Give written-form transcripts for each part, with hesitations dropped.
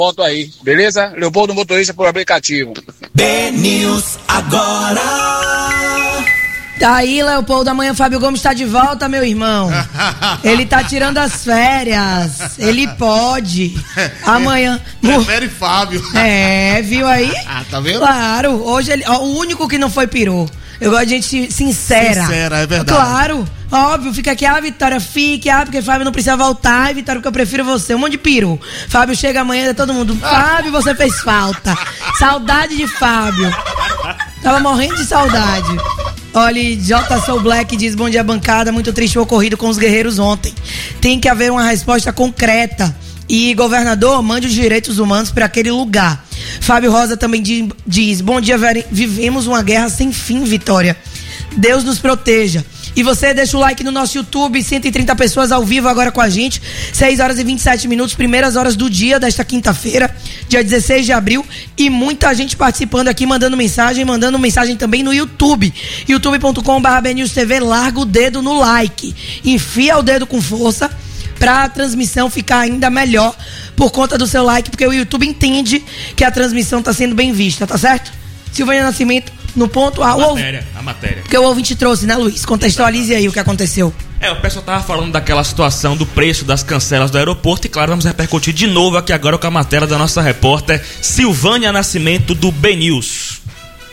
ponto aí, beleza? Leopoldo Motorista por aplicativo. BNews agora. Tá aí, Leopoldo, amanhã Fábio Gomes tá de volta, meu irmão. Ele tá tirando as férias. Ele pode. Amanhã. Prefere Fábio. Viu aí? Tá vendo? Claro, hoje ele. O único que não foi perou. Eu gosto de gente sincera. Sincera, é verdade. Claro, óbvio, fica aqui, Vitória, porque Fábio não precisa voltar, Vitória, porque eu prefiro você, um monte de peru. Fábio chega amanhã, todo mundo, Fábio, você fez falta. Saudade de Fábio. Tava morrendo de saudade. Olha, J. Soul Black diz, bom dia, bancada, muito triste o ocorrido com os guerreiros ontem. Tem que haver uma resposta concreta. E, governador, mande os direitos humanos para aquele lugar. Fábio Rosa também diz, bom dia, vivemos uma guerra sem fim, Vitória. Deus nos proteja. E você deixa o like no nosso YouTube, 130 pessoas ao vivo agora com a gente, 6 horas e 27 minutos, primeiras horas do dia desta quinta-feira, dia 16 de abril, e muita gente participando aqui, mandando mensagem também no YouTube, youtube.com/BNewsTV, larga o dedo no like, enfia o dedo com força, pra transmissão ficar ainda melhor por conta do seu like, porque o YouTube entende que a transmissão tá sendo bem vista, tá certo? Silvânia Nascimento, no ponto A matéria. Porque o ouvinte trouxe, né, Luiz? Contextualize aí o que aconteceu. O pessoal tava falando daquela situação do preço das cancelas do aeroporto e, claro, vamos repercutir de novo aqui agora com a matéria da nossa repórter Silvânia Nascimento, do BNews.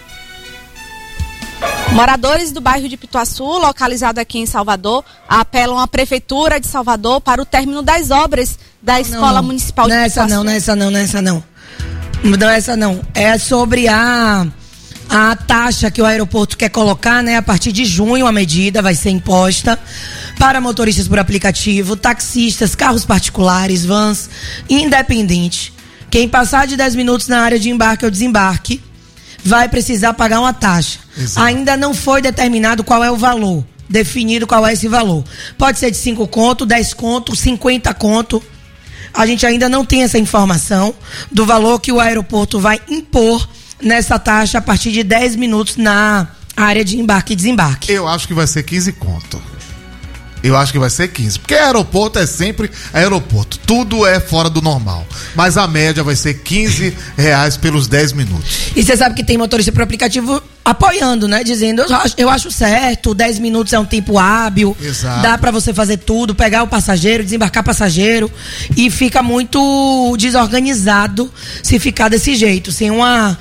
Moradores do bairro de Pituaçu, localizado aqui em Salvador, apelam à Prefeitura de Salvador para o término das obras da Escola Municipal de Pituaçu. Não é essa não. É sobre a taxa que o aeroporto quer colocar, né? A partir de junho a medida vai ser imposta para motoristas por aplicativo, taxistas, carros particulares, vans, independente. Quem passar de 10 minutos na área de embarque ou desembarque vai precisar pagar uma taxa. Exato. Ainda não foi determinado qual é o valor, definido qual é esse valor. Pode ser de 5 conto, 10 conto, 50 conto. A gente ainda não tem essa informação do valor que o aeroporto vai impor nessa taxa a partir de 10 minutos na área de embarque e desembarque. Eu acho que vai ser 15 conto. Eu acho que vai ser 15. Porque aeroporto é sempre aeroporto. Tudo é fora do normal. Mas a média vai ser R$15 pelos 10 minutos. E você sabe que tem motorista por aplicativo apoiando, né? Dizendo, eu acho certo, 10 minutos é um tempo hábil. Exato. Dá pra você fazer tudo, pegar o passageiro, desembarcar passageiro. E fica muito desorganizado se ficar desse jeito. Sem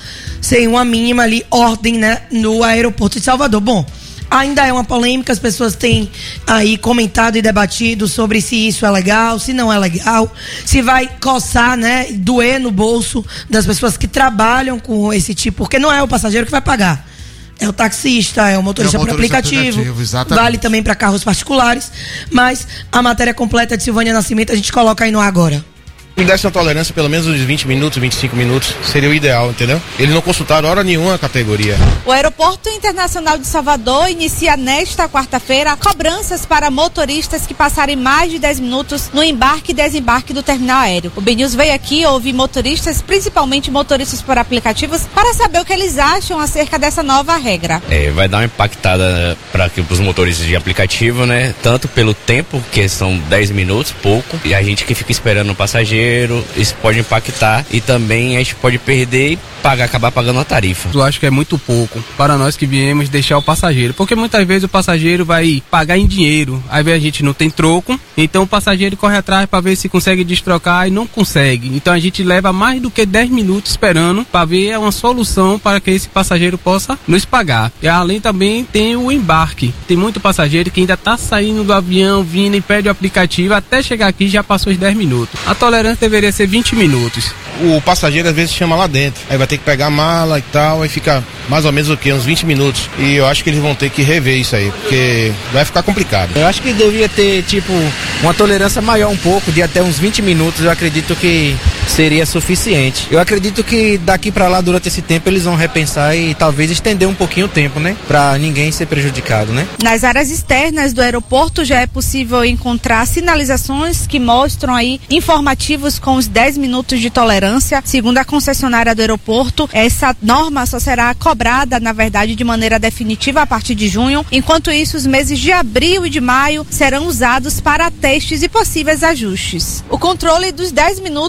uma mínima ali ordem, né? No aeroporto de Salvador. Bom, ainda é uma polêmica, as pessoas têm aí comentado e debatido sobre se isso é legal, se não é legal, se vai coçar, né, doer no bolso das pessoas que trabalham com esse tipo, porque não é o passageiro que vai pagar, é o taxista, é o motorista por aplicativo, vale também para carros particulares, mas a matéria completa de Silvânia Nascimento a gente coloca aí no agora. Me desse uma tolerância pelo menos de 20 minutos, 25 minutos, seria o ideal, entendeu? Eles não consultaram hora nenhuma a categoria. O Aeroporto Internacional de Salvador inicia nesta quarta-feira cobranças para motoristas que passarem mais de 10 minutos no embarque e desembarque do terminal aéreo. O BNews veio aqui ouvir motoristas, principalmente motoristas por aplicativos, para saber o que eles acham acerca dessa nova regra. Vai dar uma impactada para os motoristas de aplicativo, né? Tanto pelo tempo, que são 10 minutos, pouco, e a gente que fica esperando o passageiro, isso pode impactar e também a gente pode perder e acabar pagando a tarifa. Eu acho que é muito pouco para nós que viemos deixar o passageiro, porque muitas vezes o passageiro vai pagar em dinheiro, aí a gente não tem troco, então o passageiro corre atrás para ver se consegue destrocar e não consegue, então a gente leva mais do que 10 minutos esperando para ver uma solução para que esse passageiro possa nos pagar. E além também tem o embarque, tem muito passageiro que ainda está saindo do avião, vindo e pede o aplicativo, até chegar aqui já passou os 10 minutos. A tolerância deveria ser 20 minutos. O passageiro às vezes chama lá dentro, aí vai ter que pegar a mala e tal, aí fica mais ou menos uns 20 minutos. E eu acho que eles vão ter que rever isso aí, porque vai ficar complicado. Eu acho que devia ter, uma tolerância maior um pouco, de até uns 20 minutos, eu acredito que seria suficiente. Eu acredito que daqui pra lá, durante esse tempo, eles vão repensar e talvez estender um pouquinho o tempo, né? Pra ninguém ser prejudicado, né? Nas áreas externas do aeroporto já é possível encontrar sinalizações que mostram aí informativos com os 10 minutos de tolerância. Segundo a concessionária do aeroporto, essa norma só será cobrada, na verdade, de maneira definitiva a partir de junho. Enquanto isso, os meses de abril e de maio serão usados para testes e possíveis ajustes. O controle dos 10 minutos de tolerância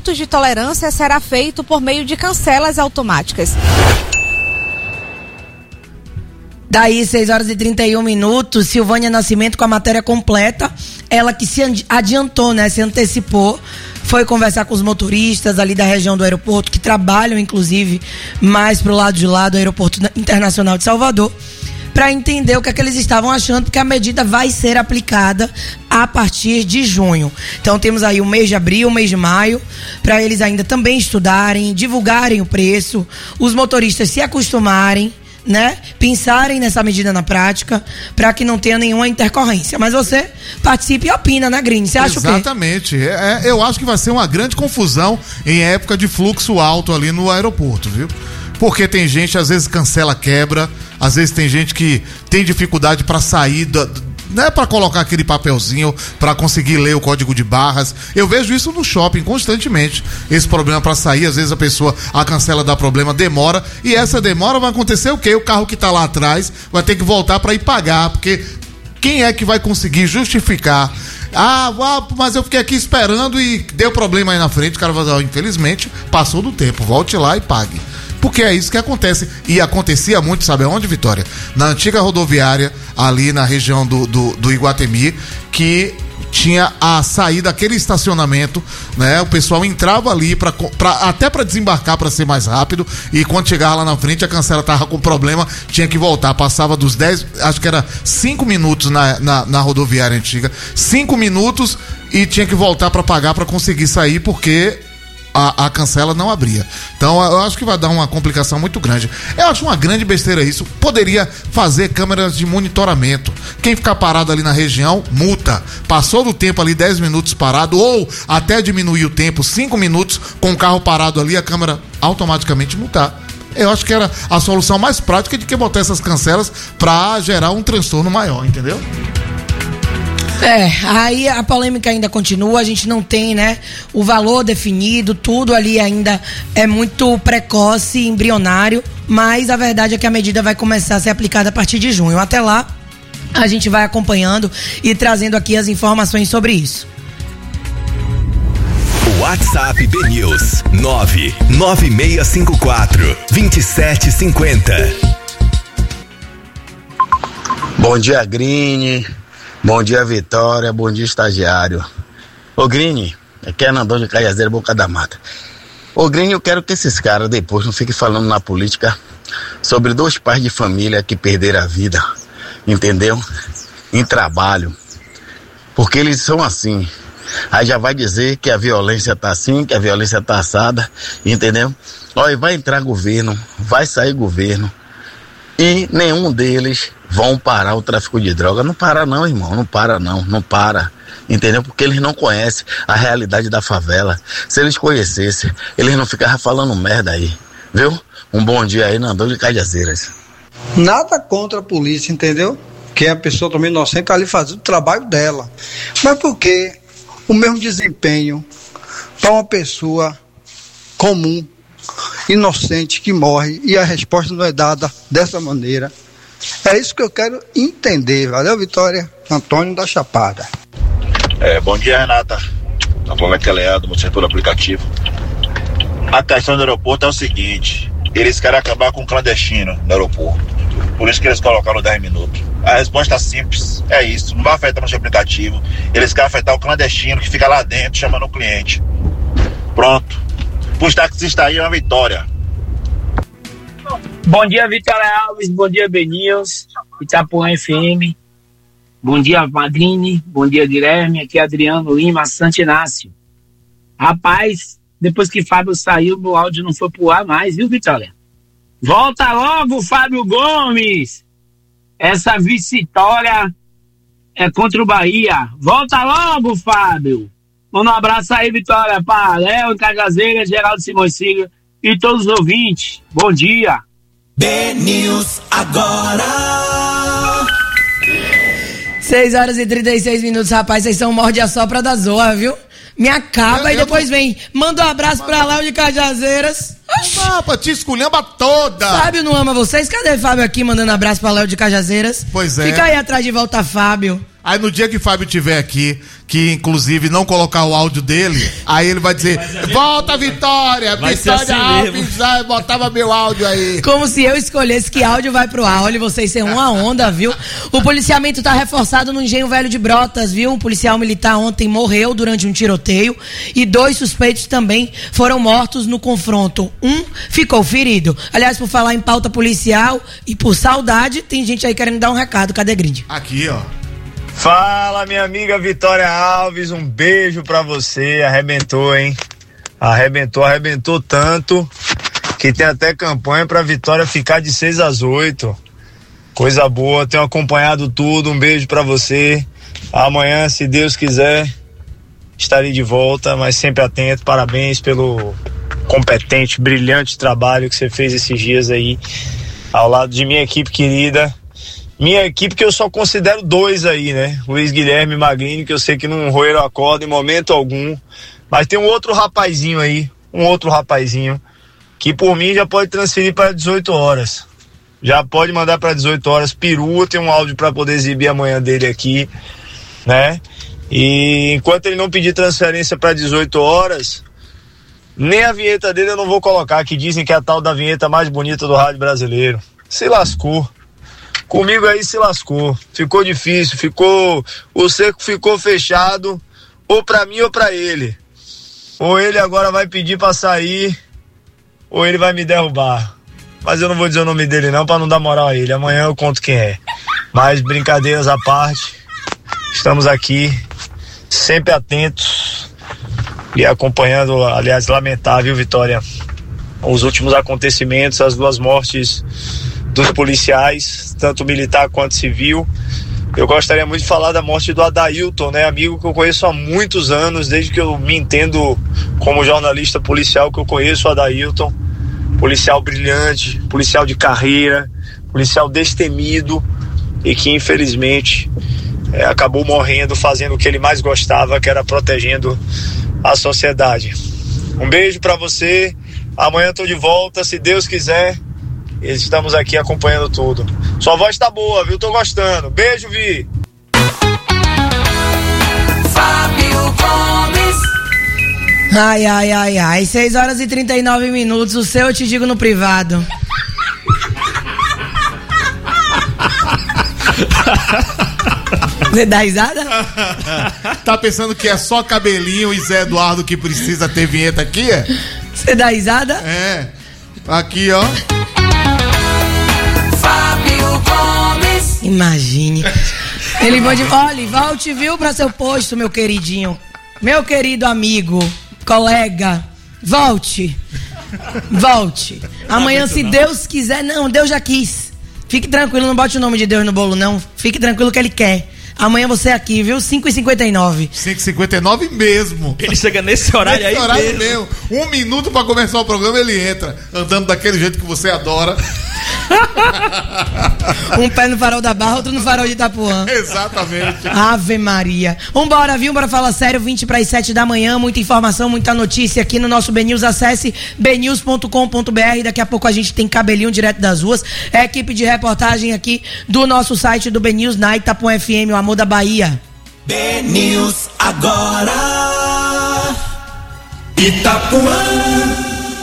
tolerância será feito por meio de cancelas automáticas. Daí, 6h31, Silvânia Nascimento com a matéria completa. Ela que se adiantou, né? Se antecipou. Foi conversar com os motoristas ali da região do aeroporto, que trabalham, inclusive, mais pro lado de lá do Aeroporto Internacional de Salvador, para entender o que é que eles estavam achando, porque a medida vai ser aplicada a partir de junho. Então temos aí o mês de abril, o mês de maio, para eles ainda também estudarem, divulgarem o preço, os motoristas se acostumarem, né? Pensarem nessa medida na prática, para que não tenha nenhuma intercorrência. Mas você participe e opina, né, Grini? Você acha o quê? Exatamente. Eu acho que vai ser uma grande confusão em época de fluxo alto ali no aeroporto, viu? Porque tem gente, às vezes cancela, quebra, às vezes tem gente que tem dificuldade para sair não é para colocar aquele papelzinho para conseguir ler o código de barras. Eu vejo isso no shopping constantemente. Esse problema para sair, às vezes a cancela dá problema, demora, e essa demora vai acontecer o quê? O carro que tá lá atrás vai ter que voltar para ir pagar, porque quem é que vai conseguir justificar? Mas eu fiquei aqui esperando e deu problema aí na frente. O cara vai dizer, infelizmente, passou do tempo, volte lá e pague. Porque é isso que acontece. E acontecia muito, sabe aonde, Vitória? Na antiga rodoviária, ali na região do Iguatemi, que tinha a saída, aquele estacionamento, né? O pessoal entrava ali até para desembarcar, para ser mais rápido, e quando chegava lá na frente, a cancela tava com problema, tinha que voltar, passava dos 10, acho que era 5 minutos na rodoviária antiga, 5 minutos, e tinha que voltar para pagar para conseguir sair, porque a cancela não abria. Então eu acho que vai dar uma complicação muito grande. Eu acho uma grande besteira isso. Poderia fazer câmeras de monitoramento. Quem ficar parado ali na região, multa. Passou do tempo ali 10 minutos parado, ou até diminuir o tempo, 5 minutos com o carro parado ali, a câmera automaticamente multar. Eu acho que era a solução mais prática de que botar essas cancelas para gerar um transtorno maior, entendeu? Aí a polêmica ainda continua, a gente não tem, né, o valor definido, tudo ali ainda é muito precoce, embrionário, mas a verdade é que a medida vai começar a ser aplicada a partir de junho. Até lá, a gente vai acompanhando e trazendo aqui as informações sobre isso. WhatsApp BNews 99654-2750. Bom dia, Grini. Bom dia, Vitória. Bom dia, estagiário. Ô, Grini, aqui é Nandão de Caiazeira, Boca da Mata. Ô, Grini, eu quero que esses caras depois não fiquem falando na política sobre 2 pais de família que perderam a vida, entendeu? Em trabalho. Porque eles são assim. Aí já vai dizer que a violência tá assim, que a violência tá assada, entendeu? Olha, vai entrar governo, vai sair governo, e nenhum deles vão parar o tráfico de droga. Não para não, irmão, não para, entendeu? Porque eles não conhecem a realidade da favela. Se eles conhecessem, eles não ficavam falando merda aí, viu? Um bom dia aí, Nandão de Cajazeiras. Nada contra a polícia, entendeu? Que é a pessoa também inocente tá ali fazendo o trabalho dela. Mas por que o mesmo desempenho para uma pessoa comum, inocente, que morre, e a resposta não é dada dessa maneira? É isso que eu quero entender. Valeu, Vitória. Antônio da Chapada. Bom dia, Renata. Tá falando aqui é Leandro, do setor aplicativo. A questão do aeroporto é o seguinte: eles querem acabar com o clandestino no aeroporto. Por isso que eles colocaram 10 minutos. A resposta simples é isso. Não vai afetar nosso aplicativo. Eles querem afetar o clandestino que fica lá dentro chamando o cliente. Pronto. Os taxistas aí é uma vitória. Bom dia, Vitória Alves. Bom dia, BNews, Itapuã FM. Bom dia, Magrini. Bom dia, Guilherme. Aqui é Adriano Lima, Santo Inácio. Rapaz, depois que Fábio saiu, meu áudio não foi pro ar mais, viu, Vitória? Volta logo, Fábio Gomes. Essa vitória é contra o Bahia. Volta logo, Fábio. Manda um abraço aí, Vitória, para Léo, Cajazeira, Geraldo Simões Filho e todos os ouvintes. Bom dia. BNews agora. 6h36, rapaz, vocês são morde a sopra da Zoa, viu? Me acaba e depois vem. Manda um abraço pra Léo de Cajazeiras. Pra te esculhamba toda. Fábio não ama vocês? Cadê Fábio aqui mandando abraço pra Léo de Cajazeiras? Pois é. Fica aí atrás de volta, Fábio. Aí no dia que Fábio estiver aqui, que inclusive não colocar o áudio dele, aí ele vai dizer, volta Vitória, Vitória Alves, botava meu áudio aí. Como se eu escolhesse que áudio vai pro ar. Olha, vocês são uma onda, viu? O policiamento tá reforçado no Engenho Velho de Brotas, viu? Um policial militar ontem morreu durante um tiroteio e 2 suspeitos também foram mortos no confronto. Um ficou ferido. Aliás, por falar em pauta policial e por saudade, tem gente aí querendo dar um recado. Cadê Grindy? Aqui, ó. Fala, minha amiga Vitória Alves, um beijo pra você, arrebentou, hein? Arrebentou tanto que tem até campanha pra Vitória ficar de 6-8. Coisa boa, tenho acompanhado tudo, um beijo pra você. Amanhã, se Deus quiser, estarei de volta, mas sempre atento, parabéns pelo competente, brilhante trabalho que você fez esses dias aí, ao lado de minha equipe querida. Minha equipe que eu só considero 2 aí, né? Luiz Guilherme e Magrini, que eu sei que não roeram a corda em momento algum. Mas tem um outro rapazinho aí, que por mim já pode transferir para 18 horas. Já pode mandar para 18 horas. Perua, tem um áudio para poder exibir amanhã dele aqui, né? E enquanto ele não pedir transferência para 18 horas, nem a vinheta dele eu não vou colocar, que dizem que é a tal da vinheta mais bonita do rádio brasileiro. Se lascou. Comigo aí se lascou, ficou difícil, o cerco ficou fechado, ou pra mim ou pra ele. Ou ele agora vai pedir pra sair, ou ele vai me derrubar. Mas eu não vou dizer o nome dele não, pra não dar moral a ele, amanhã eu conto quem é. Mas brincadeiras à parte, estamos aqui, sempre atentos e acompanhando, aliás, lamentável, Vitória, os últimos acontecimentos, as 2 mortes dos policiais, tanto militar quanto civil. Eu gostaria muito de falar da morte do Adailton, né? Amigo que eu conheço há muitos anos, desde que eu me entendo como jornalista policial, que eu conheço o Adailton. Policial brilhante, policial de carreira, policial destemido e que infelizmente acabou morrendo fazendo o que ele mais gostava, que era protegendo a sociedade. Um beijo pra você, amanhã tô de volta, se Deus quiser. Estamos aqui acompanhando tudo. Sua voz tá boa, viu? Tô gostando. Beijo, Vi. Fábio Gomes. Ai. 6h39. O seu eu te digo no privado. Você dá risada? Tá pensando que é só Cabelinho e Zé Eduardo que precisa ter vinheta aqui, é? Você dá risada? É. Aqui, ó. Fábio Gomes. Imagine. Ele pode. Olha, volte, viu, pra seu posto, meu queridinho. Meu querido amigo, colega. Volte. Amanhã, se Deus quiser. Não, Deus já quis. Fique tranquilo, não bote o nome de Deus no bolo, não. Fique tranquilo que ele quer. Amanhã você é aqui, viu? 5h59. 5h59 mesmo. Ele chega nesse horário aí mesmo. 1 minuto pra começar o programa, ele entra. Andando daquele jeito que você adora. Um pé no farol da Barra, outro no farol de Itapuã. Exatamente. Ave Maria. Vambora, viu? Bora falar sério, 20:07 da manhã. Muita informação, muita notícia aqui no nosso BNews. Acesse bnews.com.br. Daqui a pouco a gente tem Cabelinho direto das ruas. É a equipe de reportagem aqui do nosso site do BNews na Itapuã FM, o amor da Bahia. BNews agora. Itapuã.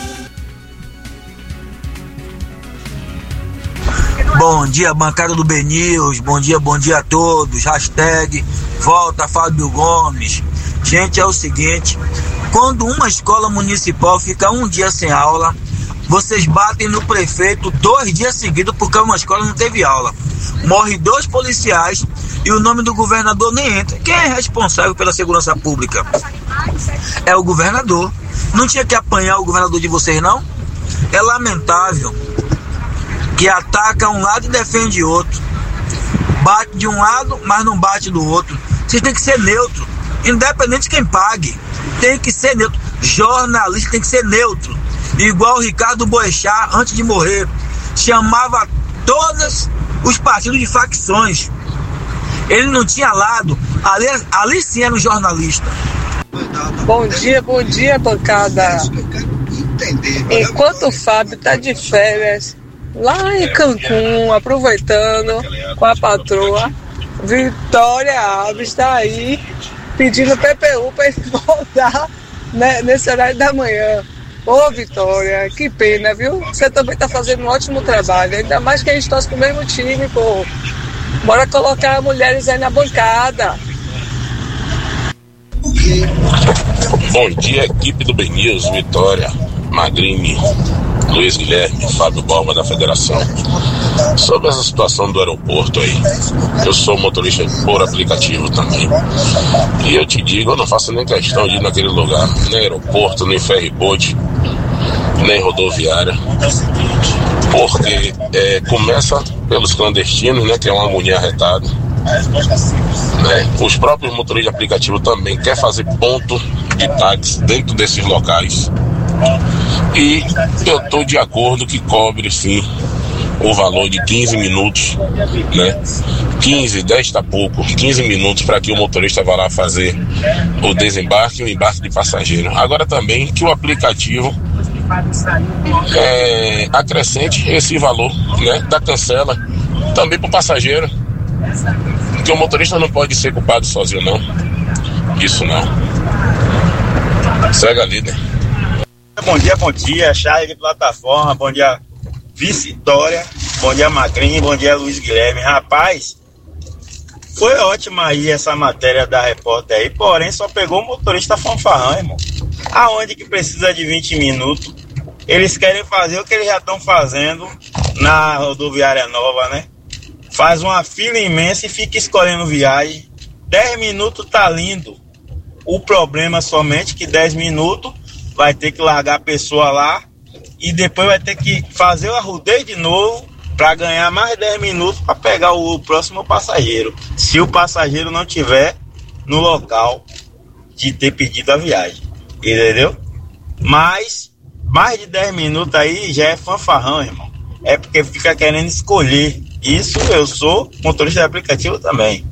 Bom dia, bancada do BNews, bom dia a todos, hashtag volta Fábio Gomes. Gente, é o seguinte, quando uma escola municipal fica um dia sem aula, vocês batem no prefeito 2 dias seguidos porque uma escola não teve aula. Morre 2 policiais e o nome do governador nem entra. Quem é responsável pela segurança pública? É o governador. Não tinha que apanhar o governador de vocês, não? É lamentável que ataca um lado e defende outro. Bate de um lado, mas não bate do outro. Vocês têm que ser neutro, independente de quem pague. Tem que ser neutro. Jornalista tem que ser neutro. Igual o Ricardo Boechat, antes de morrer, chamava todos os partidos de facções. Ele não tinha lado. Ali sim era um jornalista. Bom dia, bancada. Enquanto o Fábio tá de férias lá em Cancún, aproveitando com a patroa, Vitória Alves está aí pedindo PPU para ele voltar, né, nesse horário da manhã. Ô Vitória, que pena, viu? Você também está fazendo um ótimo trabalho, ainda mais que a gente torce com o mesmo time, pô. Bora colocar mulheres aí na bancada. Bom dia, equipe do BNews, Vitória, Magrini, Luiz Guilherme, Fábio Borba da Federação. Sobre essa situação do aeroporto aí, eu sou motorista por aplicativo também. E eu te digo, eu não faço nem questão de ir naquele lugar, nem aeroporto, nem ferryboat, nem rodoviária. Porque começa pelos clandestinos, né, que é uma agonia arretada. Né? Os próprios motoristas de aplicativo também querem fazer ponto de táxi dentro desses locais. E eu estou de acordo que cobre sim o valor de 15 minutos, né? 15, 10 tá pouco, 15 minutos para que o motorista vá lá fazer o desembarque e o embarque de passageiro. Agora também que o aplicativo acrescente esse valor, né, da cancela também para o passageiro, porque o motorista não pode ser culpado sozinho, não. Isso não. Segue a líder. Bom dia, Charles de plataforma, bom dia, Vitória, bom dia, Magrini, bom dia, Luiz Guilherme. Rapaz, foi ótima aí essa matéria da repórter aí, porém só pegou o motorista fanfarrão, irmão. Aonde que precisa de 20 minutos? Eles querem fazer o que eles já estão fazendo na rodoviária nova, né? Faz uma fila imensa e fica escolhendo viagem. 10 minutos tá lindo. O problema somente que 10 minutos vai ter que largar a pessoa lá e depois vai ter que fazer o arrudeio de novo para ganhar mais 10 minutos para pegar o próximo passageiro. Se o passageiro não tiver no local de ter pedido a viagem. Entendeu? Mas mais de 10 minutos aí já é fanfarrão, irmão. É porque fica querendo escolher. Isso eu sou motorista de aplicativo também.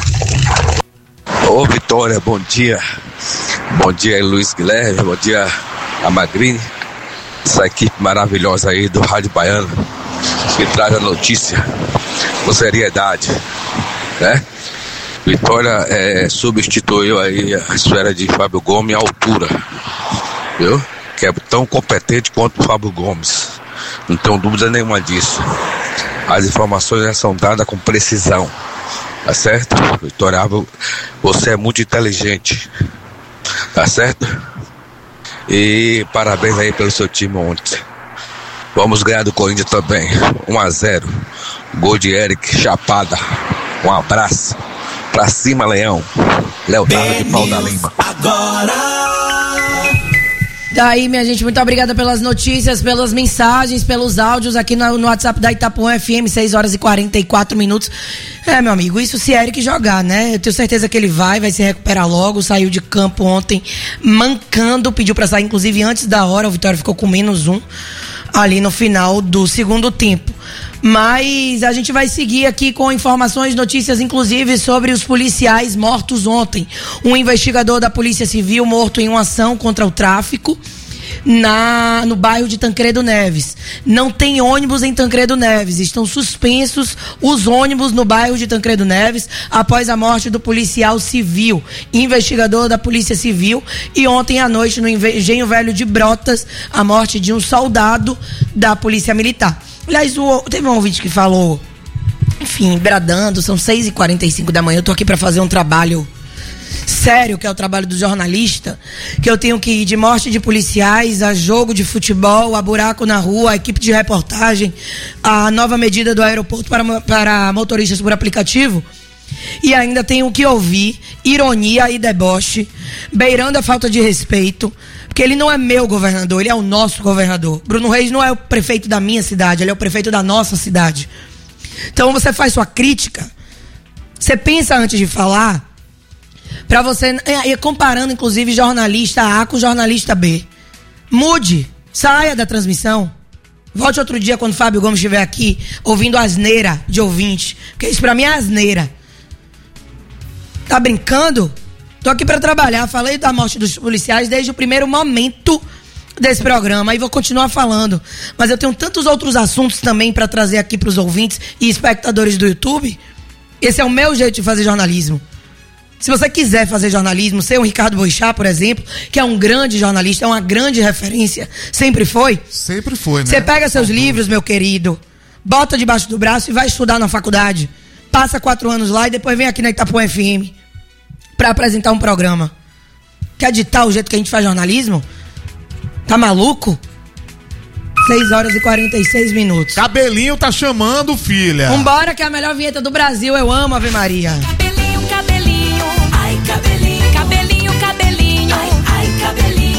Ô Vitória, bom dia. Bom dia, Luiz Guilherme. Bom dia, a Magrini. Essa equipe maravilhosa aí do Rádio Baiano que traz a notícia com seriedade, né? Vitória substituiu aí a esfera de Fábio Gomes à altura, viu? Que é tão competente quanto o Fábio Gomes. Não tenho dúvida nenhuma disso. As informações já são dadas com precisão, tá certo? Vitória, você é muito inteligente, tá certo? E parabéns aí pelo seu time ontem. Vamos ganhar do Corinthians também, 1-0. Gol de Eric, chapada. Um abraço. Pra cima, Leão. Leonardo de Pau da Lima. Daí, minha gente, muito obrigada pelas notícias, pelas mensagens, pelos áudios aqui no WhatsApp da Itapuã FM, 6 horas e 44 minutos. Meu amigo, isso se Eric jogar, né? Eu tenho certeza que ele vai se recuperar logo. Saiu de campo ontem mancando, pediu pra sair inclusive antes da hora. O Vitória ficou com -1 ali no final do segundo tempo. Mas a gente vai seguir aqui com informações, notícias inclusive sobre os policiais mortos ontem. Um investigador da Polícia Civil morto em uma ação contra o tráfico no bairro de Tancredo Neves. Não tem ônibus em Tancredo Neves, estão suspensos os ônibus no bairro de Tancredo Neves após a morte do policial civil, investigador da Polícia Civil, e ontem à noite no Engenho Velho de Brotas, a morte de um soldado da Polícia Militar. Aliás, teve um ouvinte que falou, enfim, bradando, são 6h45 da manhã, eu tô aqui para fazer um trabalho sério, que é o trabalho do jornalista, que eu tenho que ir de morte de policiais a jogo de futebol, a buraco na rua, a equipe de reportagem, a nova medida do aeroporto para motoristas por aplicativo, e ainda tenho que ouvir ironia e deboche, beirando a falta de respeito, porque ele não é meu governador, ele é o nosso governador. Bruno Reis não é o prefeito da minha cidade, ele é o prefeito da nossa cidade. Então você faz sua crítica, você pensa antes de falar, pra você, comparando inclusive jornalista A com jornalista B. Mude, saia da transmissão. Volte outro dia quando o Fábio Gomes estiver aqui, ouvindo asneira de ouvinte, porque isso pra mim é asneira. Tá brincando? Tô aqui pra trabalhar, falei da morte dos policiais desde o primeiro momento desse programa e vou continuar falando. Mas eu tenho tantos outros assuntos também pra trazer aqui pros ouvintes e espectadores do YouTube Esse é o meu jeito de fazer jornalismo. Se você quiser fazer jornalismo, ser um Ricardo Boixá, por exemplo, que é um grande jornalista, é uma grande referência, sempre foi. Sempre foi, né? Você pega seus livros, meu querido, bota debaixo do braço e vai estudar na faculdade. Passa 4 anos lá e depois vem aqui na Itapuã FM pra apresentar um programa. Quer ditar o jeito que a gente faz jornalismo? Tá maluco? 6h46. Cabelinho tá chamando, filha. Vambora, que é a melhor vinheta do Brasil. Eu amo Ave Maria. Cabelinho, cabelinho, ai cabelinho, cabelinho, cabelinho, ai cabelinho.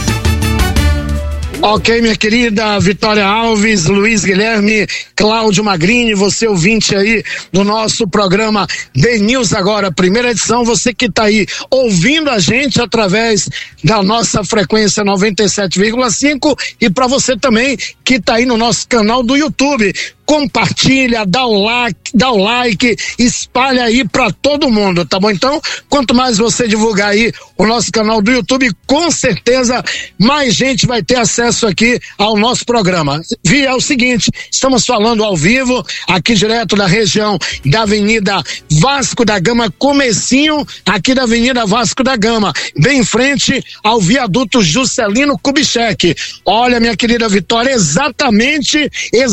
Ok, minha querida Vitória Alves, Luiz Guilherme, Cláudio Magrini, você ouvinte aí do nosso programa The News Agora, primeira edição, você que tá aí ouvindo a gente através da nossa frequência 97,5 e para você também que tá aí no nosso canal do YouTube. Compartilha, dá o like, espalha aí pra todo mundo, tá bom? Então, quanto mais você divulgar aí o nosso canal do YouTube, com certeza mais gente vai ter acesso aqui ao nosso programa. Vi, é o seguinte, estamos falando ao vivo, aqui direto da região da Avenida Vasco da Gama, comecinho aqui da Avenida Vasco da Gama, bem em frente ao viaduto Juscelino Kubitschek. Olha, minha querida Vitória, exatamente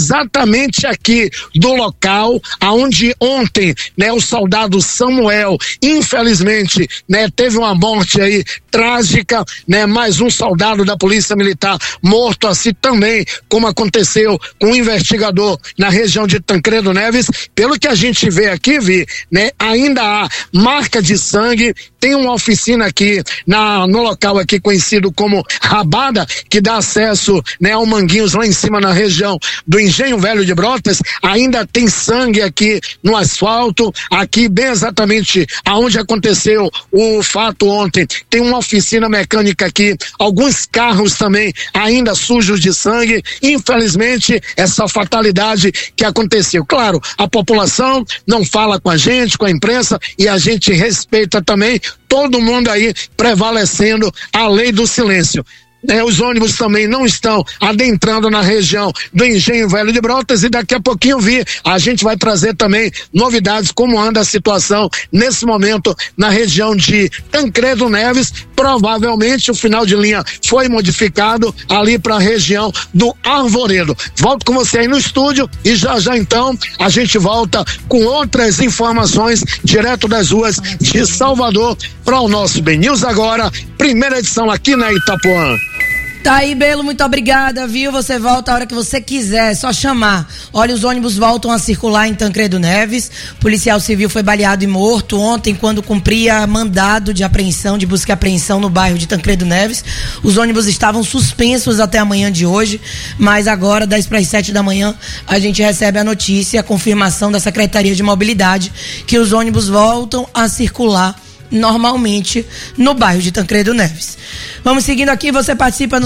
aqui do local aonde ontem, né, o soldado Samuel, infelizmente, né, teve uma morte aí trágica, né, mais um soldado da Polícia Militar morto, assim também como aconteceu com o investigador na região de Tancredo Neves. Pelo que a gente vê aqui, né, ainda há marca de sangue. Tem uma oficina aqui no local aqui conhecido como Rabada, que dá acesso, né, ao Manguinhos lá em cima na região do Engenho Velho de Brotas. Ainda tem sangue aqui no asfalto, aqui bem exatamente aonde aconteceu o fato ontem. Tem uma oficina mecânica aqui, alguns carros também ainda sujos de sangue. Infelizmente, essa fatalidade que aconteceu. Claro, a população não fala com a gente, com a imprensa, e a gente respeita também, todo mundo aí prevalecendo a lei do silêncio. Os ônibus também não estão adentrando na região do Engenho Velho de Brotas e daqui a pouquinho a gente vai trazer também novidades, como anda a situação nesse momento na região de Tancredo Neves. Provavelmente o final de linha foi modificado ali para a região do Arvoredo. Volto com você aí no estúdio e já então a gente volta com outras informações direto das ruas de Salvador para o nosso Ben News Agora, primeira edição aqui na Itapuã. Tá aí, Belo, muito obrigada, viu? Você volta a hora que você quiser, só chamar. Olha, os ônibus voltam a circular em Tancredo Neves. O policial civil foi baleado e morto ontem quando cumpria mandado de apreensão, de busca e apreensão no bairro de Tancredo Neves. Os ônibus estavam suspensos até amanhã de hoje, mas agora, 6:50 da manhã, a gente recebe a notícia, a confirmação da Secretaria de Mobilidade, que os ônibus voltam a circular normalmente no bairro de Tancredo Neves. Vamos seguindo aqui, você participa no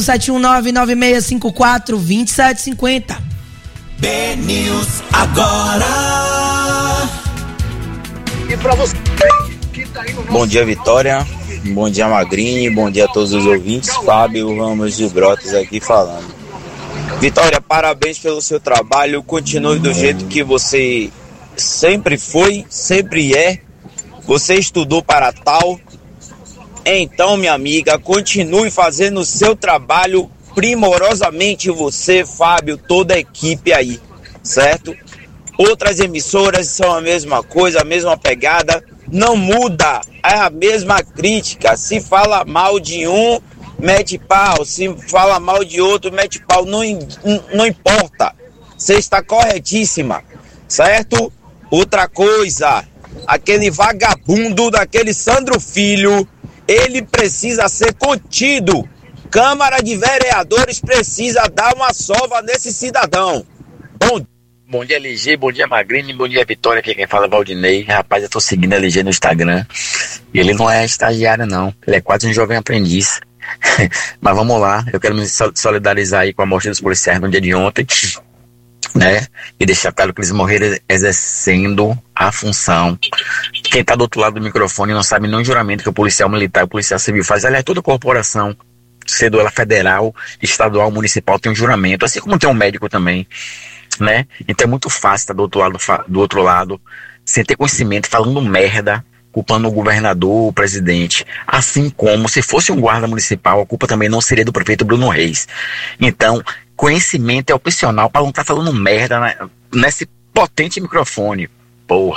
71996542750. Ben News Agora. E pra você que tá aí no nosso... Bom dia, Vitória. Bom dia, Magrini. Bom dia a todos os ouvintes. Fábio Ramos de Brotas aqui falando. Vitória, parabéns pelo seu trabalho. Continue do jeito que você sempre foi, sempre é. Você estudou para tal, então, minha amiga, continue fazendo o seu trabalho primorosamente, você, Fábio, toda a equipe aí, certo? Outras emissoras são a mesma coisa, a mesma pegada, não muda, é a mesma crítica. Se fala mal de um, mete pau, se fala mal de outro, mete pau, não importa, você está corretíssima, certo? Outra coisa, aquele vagabundo daquele Sandro Filho, ele precisa ser contido. Câmara de Vereadores precisa dar uma sova nesse cidadão. Bom dia, LG, bom dia, Magrini, bom dia, Vitória, aqui quem fala é Valdinei. Rapaz, eu tô seguindo a LG no Instagram e ele não é estagiário não, ele é quase um jovem aprendiz. Mas vamos lá, eu quero me solidarizar aí com a morte dos policiais no dia de ontem, né? E deixar claro que eles morreram exercendo a função. Quem tá do outro lado do microfone não sabe nem o juramento que o policial militar, o policial civil faz. Aliás, toda corporação, sendo ela federal, estadual, municipal, tem um juramento, assim como tem um médico também, né? Então é muito fácil estar do outro lado sem ter conhecimento, falando merda, culpando o governador, o presidente, assim como se fosse um guarda municipal, a culpa também não seria do prefeito Bruno Reis. Então, conhecimento é opcional para não estar falando merda nesse potente microfone, porra.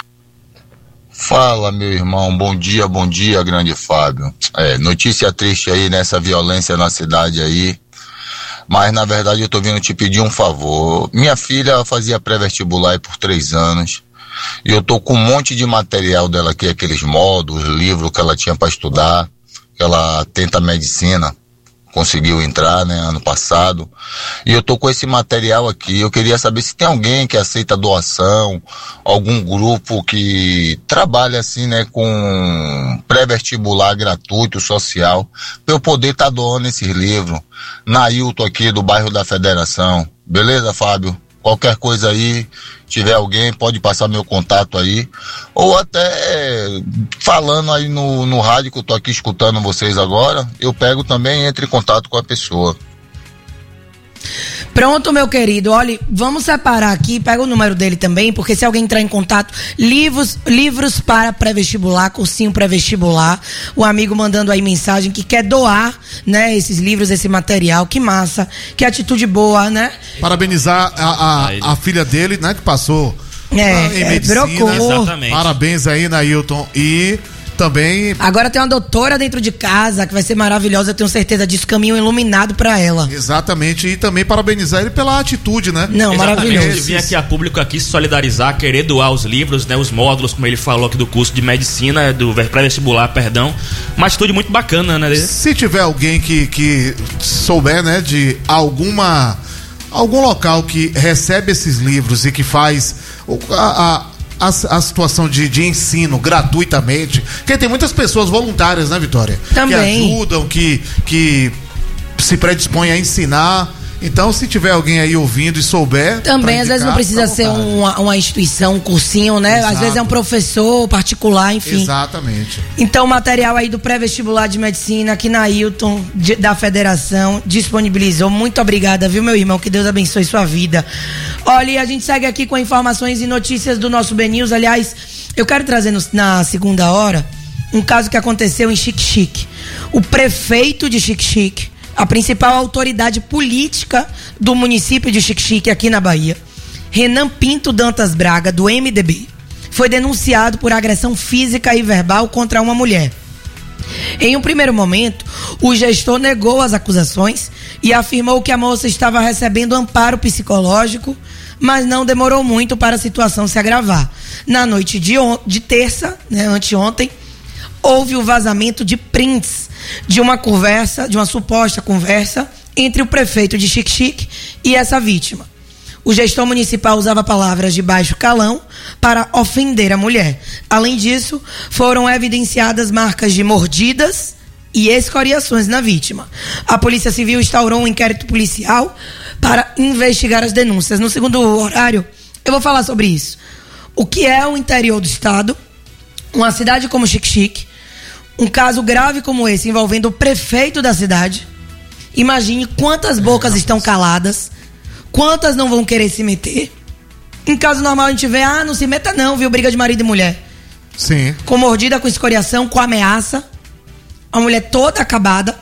Fala, meu irmão, bom dia, grande Fábio. Notícia triste aí nessa violência na cidade aí, mas na verdade eu tô vindo te pedir um favor. Minha filha fazia pré-vestibular aí por 3 anos, e eu tô com um monte de material dela aqui, aqueles módulos, livros que ela tinha para estudar. Ela tenta medicina, conseguiu entrar, né, ano passado, e eu tô com esse material aqui. Eu queria saber se tem alguém que aceita doação, algum grupo que trabalha assim, né, com pré-vestibular gratuito, social, pra eu poder estar doando esses livros. Nailton aqui do bairro da Federação. Beleza, Fábio? Qualquer coisa aí, tiver alguém, pode passar meu contato aí, ou até falando aí no rádio, que eu tô aqui escutando vocês agora, eu pego também e entro em contato com a pessoa. Pronto, meu querido, olha, vamos separar aqui, pega o número dele também, porque se alguém entrar em contato, livros para pré-vestibular, cursinho pré-vestibular, o amigo mandando aí mensagem que quer doar, né, esses livros, esse material, que massa, que atitude boa, né? Parabenizar a filha dele, né, que passou em medicina. Exatamente. Parabéns aí, Nailton, e também... Agora tem uma doutora dentro de casa que vai ser maravilhosa, eu tenho certeza disso, caminho iluminado pra ela. Exatamente, e também parabenizar ele pela atitude, né? Não, maravilhoso. Ele vir aqui a público aqui se solidarizar, querer doar os livros, né, os módulos, como ele falou aqui do curso de medicina, do pré-vestibular, perdão. Uma atitude muito bacana, né? Se tiver alguém que souber, né, de algum local que recebe esses livros e que faz a situação de ensino gratuitamente, porque tem muitas pessoas voluntárias, né, Vitória? Também. Que ajudam, que se predispõem a ensinar. Então, se tiver alguém aí ouvindo e souber... Também, às vezes não precisa ser uma instituição, um cursinho, né? Exato. Às vezes é um professor particular, enfim. Exatamente. Então, o material aí do pré-vestibular de medicina, que Nailton, da Federação, disponibilizou. Muito obrigada, viu, meu irmão? Que Deus abençoe sua vida. Olha, e a gente segue aqui com informações e notícias do nosso BNews. Aliás, eu quero trazer na segunda hora um caso que aconteceu em Xique-Xique. O prefeito de Xique-Xique, a principal autoridade política do município de Xique-Xique, aqui na Bahia, Renan Pinto Dantas Braga, do MDB, foi denunciado por agressão física e verbal contra uma mulher. Em um primeiro momento, o gestor negou as acusações e afirmou que a moça estava recebendo amparo psicológico, mas não demorou muito para a situação se agravar. Na noite de terça, né, anteontem, houve o vazamento de prints de uma suposta conversa entre o prefeito de Xique-Xique e essa vítima. O gestor municipal usava palavras de baixo calão para ofender a mulher. Além disso, foram evidenciadas marcas de mordidas e escoriações na vítima. A Polícia Civil instaurou um inquérito policial para investigar as denúncias. No segundo horário, eu vou falar sobre isso. O que é o interior do estado, uma cidade como Xique-Xique, um caso grave como esse envolvendo o prefeito da cidade. Imagine quantas bocas estão caladas, quantas não vão querer se meter. Em caso normal a gente vê, não se meta não, viu, briga de marido e mulher. Sim. Com mordida, com escoriação, com ameaça. A mulher toda acabada,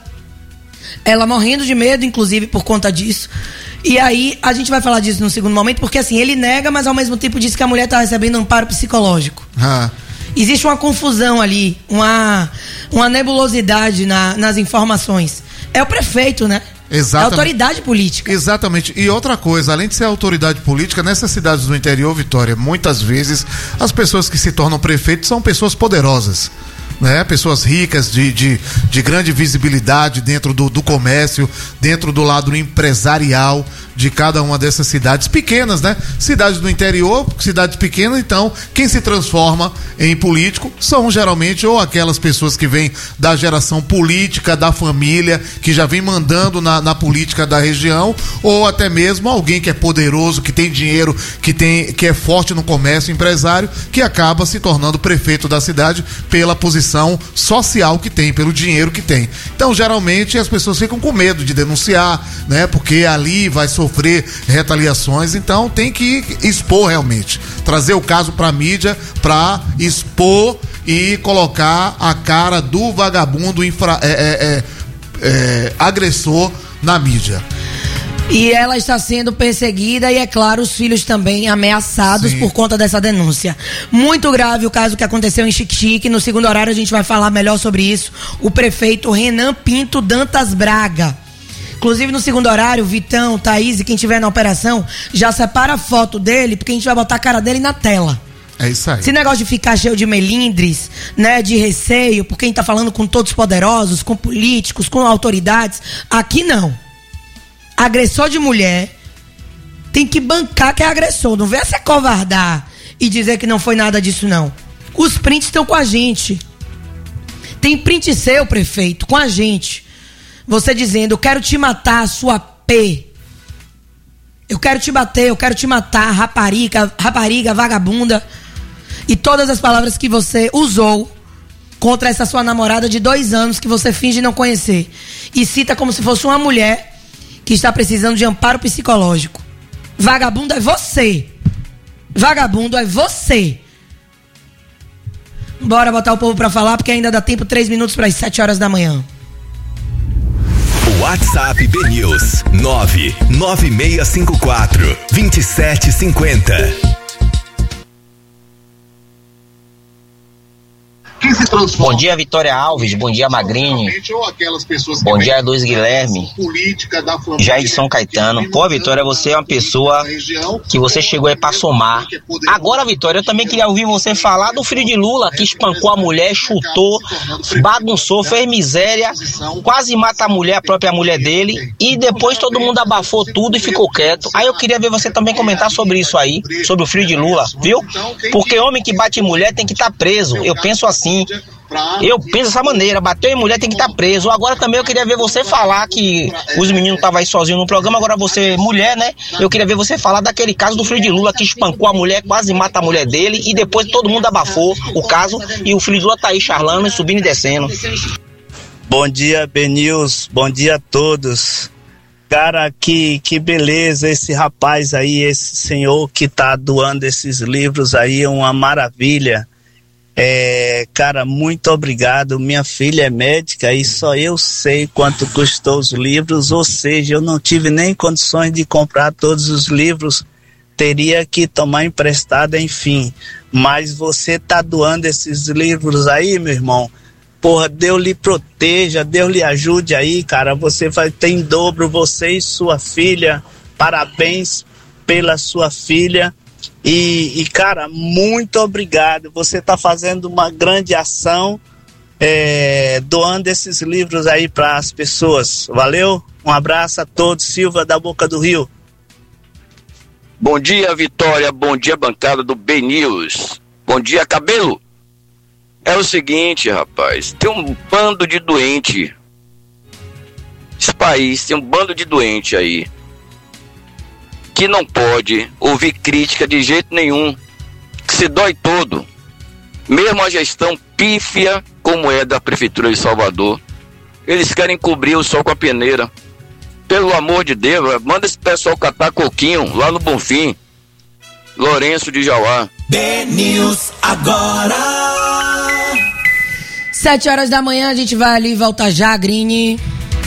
ela morrendo de medo, inclusive, por conta disso. E aí, a gente vai falar disso no segundo momento, porque assim, ele nega, mas ao mesmo tempo diz que a mulher está recebendo amparo psicológico. Existe uma confusão ali, uma nebulosidade nas informações. É o prefeito, né? Exatamente. É a autoridade política. Exatamente. E outra coisa, além de ser autoridade política, nessas cidades do interior, Vitória, muitas vezes as pessoas que se tornam prefeitos são pessoas poderosas, né? Pessoas ricas, de grande visibilidade dentro do comércio, dentro do lado empresarial de cada uma dessas cidades pequenas, né? Cidades do interior, cidades pequenas, então quem se transforma em político são geralmente ou aquelas pessoas que vêm da geração política da família, que já vem mandando na política da região, ou até mesmo alguém que é poderoso, que tem dinheiro, que é forte no comércio, empresário, que acaba se tornando prefeito da cidade pela posição social que tem, pelo dinheiro que tem. Então geralmente as pessoas ficam com medo de denunciar, né? Porque ali vai sofrer sofrer retaliações, então tem que expor realmente, trazer o caso pra mídia, pra expor e colocar a cara do vagabundo agressor na mídia. E ela está sendo perseguida e, é claro, os filhos também ameaçados por conta dessa denúncia. Muito grave o caso que aconteceu em Xique-Xique. No segundo horário a gente vai falar melhor sobre isso. O prefeito Renan Pinto Dantas Braga. Inclusive no segundo horário, Vitão, Thaís e quem estiver na operação, já separa a foto dele, porque a gente vai botar a cara dele na tela. É isso aí. Esse negócio de ficar cheio de melindres, né, de receio, porque a gente tá falando com todos os poderosos, com políticos, com autoridades, aqui não. Agressor de mulher tem que bancar que é agressor. Não venha se acovardar e dizer que não foi nada disso, não. Os prints estão com a gente. Tem print seu, prefeito, com a gente. Você dizendo, eu quero te matar, sua P. Eu quero te bater, eu quero te matar, rapariga, vagabunda. E todas as palavras que você usou contra essa sua namorada de 2 anos que você finge não conhecer. E cita como se fosse uma mulher que está precisando de amparo psicológico. Vagabundo é você. Vagabundo é você. Bora botar o povo pra falar, porque ainda dá tempo, 3 minutos para as 7 horas da manhã. WhatsApp BNews 99654-2750. Bom dia, Vitória Alves. Bom dia, Magrini. Bom dia, Luiz Guilherme. Jair de São Caetano. Pô, Vitória, você é uma pessoa que você chegou aí pra somar. Agora, Vitória, eu também queria ouvir você falar do filho de Lula, que espancou a mulher, chutou, bagunçou, fez miséria, quase mata a mulher, a própria mulher dele, e depois todo mundo abafou tudo e ficou quieto. Aí eu queria ver você também comentar sobre isso aí, sobre o filho de Lula, viu? Porque homem que bate em mulher tem que estar preso. Eu penso assim. Eu penso dessa maneira, bateu em mulher tem que estar preso. Agora também eu queria ver você falar que os meninos estavam aí sozinhos no programa, agora você, mulher, né? Eu queria ver você falar daquele caso do filho de Lula que espancou a mulher, quase mata a mulher dele, e depois todo mundo abafou o caso e o filho de Lula tá aí charlando, subindo e descendo. Bom dia, BNews, bom dia a todos. Cara, que beleza esse rapaz aí, esse senhor que tá doando esses livros aí, é uma maravilha. Cara, muito obrigado. Minha filha é médica e só eu sei quanto custou os livros, ou seja, eu não tive nem condições de comprar todos os livros, teria que tomar emprestado, enfim. Mas você tá doando esses livros aí, meu irmão. Porra, Deus lhe proteja, Deus lhe ajude aí, cara. Você vai ter em dobro, você e sua filha. Parabéns pela sua filha. E cara, muito obrigado. Você está fazendo uma grande ação, doando esses livros aí para as pessoas. Valeu? Um abraço a todos. Silva da Boca do Rio. Bom dia, Vitória. Bom dia, bancada do BNews. Bom dia, Cabelo. É o seguinte, rapaz. Tem um bando de doente. Esse país tem um bando de doente aí, que não pode ouvir crítica de jeito nenhum, que se dói todo. Mesmo a gestão pífia, como é da Prefeitura de Salvador, eles querem cobrir o sol com a peneira. Pelo amor de Deus, manda esse pessoal catar coquinho lá no Bonfim. Lourenço de Jauá. BNews agora. 7 horas da manhã, a gente vai ali, volta já, Grini.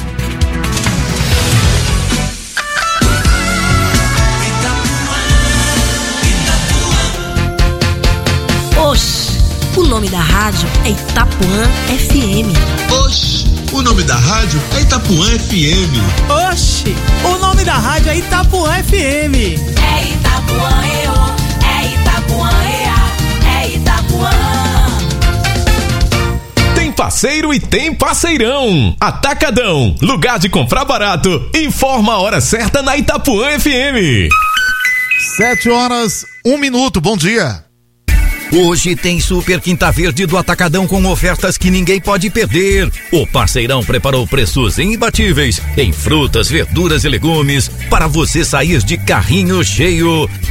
Oxi, o nome da rádio é Itapuã FM. Oxi, o nome da rádio é Itapuã FM. Oxi, o nome da rádio é Itapuã FM. É Itapuã, é Itapuã, é Itapuã. Tem parceiro e tem parceirão. Atacadão, lugar de comprar barato. Informa a hora certa na Itapuã FM. 7 horas, 1 minuto, bom dia. Hoje tem Super Quinta Verde do Atacadão com ofertas que ninguém pode perder. O parceirão preparou preços imbatíveis em frutas, verduras e legumes para você sair de carrinho cheio.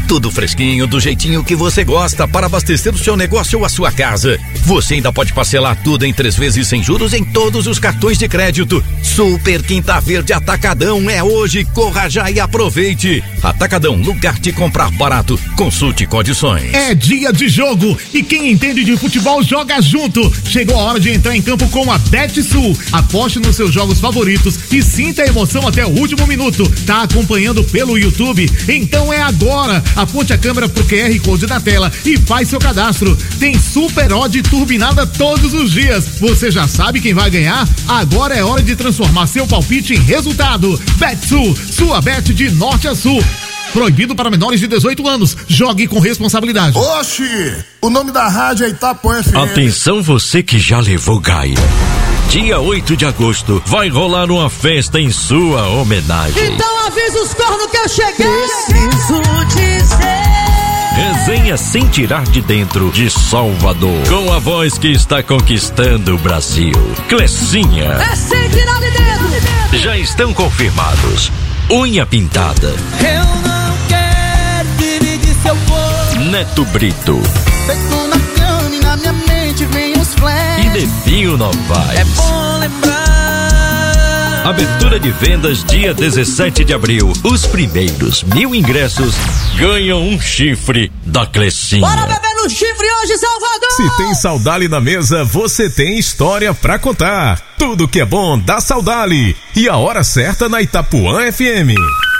Tudo fresquinho, do jeitinho que você gosta, para abastecer o seu negócio ou a sua casa. Você ainda pode parcelar tudo em 3 vezes sem juros em todos os cartões de crédito. Super Quinta Verde Atacadão é hoje. Corra já e aproveite. Atacadão, lugar de comprar barato. Consulte condições. É dia de jogo e quem entende de futebol joga junto. Chegou a hora de entrar em campo com a BetSul. Aposte nos seus jogos favoritos e sinta a emoção até o último minuto. Tá acompanhando pelo YouTube? Então é agora. Aponte a câmera pro QR Code da tela e faz seu cadastro. Tem super odd turbinada todos os dias. Você já sabe quem vai ganhar? Agora é hora de transformar seu palpite em resultado. BetSul, sua bet de norte a sul. Proibido para menores de 18 anos. Jogue com responsabilidade. Oxi, o nome da rádio é Itapuã FM. Atenção você que já levou gaia. Dia 8 de agosto vai rolar uma festa em sua homenagem. Então avisa os cornos que eu cheguei. Preciso dizer. Resenha sem tirar de dentro de Salvador. Com a voz que está conquistando o Brasil. Clecinha. É sem tirar de dentro. Já estão confirmados. Unha pintada. Eu não quero dividir seu corpo. Neto Brito. Feito na cama e na minha mente vem os flashes. E Nevinho Novaes. É bom lembrar. Abertura de vendas dia 17 de abril. Os primeiros 1000 ingressos ganham um chifre da Clecinha. Bora beber no chifre hoje, Salvador! Se tem Saudali na mesa, você tem história pra contar. Tudo que é bom dá Saudali. E a hora certa na Itapuã FM.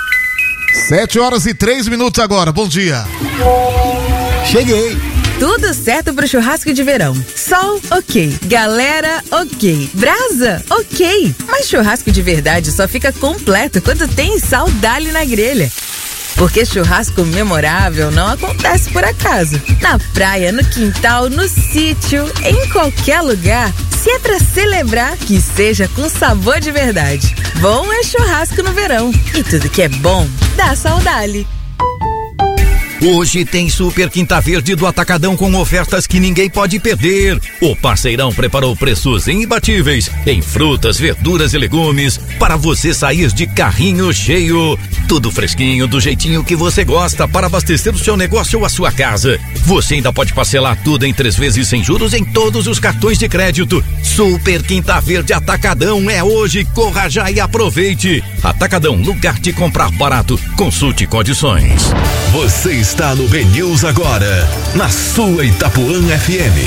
7h03 agora, bom dia. Cheguei. Tudo certo pro churrasco de verão. Sol, ok. Galera, ok. Brasa, ok. Mas churrasco de verdade só fica completo quando tem Saudali na grelha. Porque churrasco memorável não acontece por acaso. Na praia, no quintal, no sítio, em qualquer lugar. Se é pra celebrar, que seja com sabor de verdade. Bom é churrasco no verão. E tudo que é bom, dá Saudali. Hoje tem Super Quinta Verde do Atacadão com ofertas que ninguém pode perder. O parceirão preparou preços imbatíveis em frutas, verduras e legumes para você sair de carrinho cheio. Tudo fresquinho, do jeitinho que você gosta, para abastecer o seu negócio ou a sua casa. Você ainda pode parcelar tudo em 3 vezes sem juros em todos os cartões de crédito. Super Quinta Verde Atacadão é hoje. Corra já e aproveite. Atacadão, lugar de comprar barato. Consulte condições. Você está no BNews agora, na sua Itapuã FM.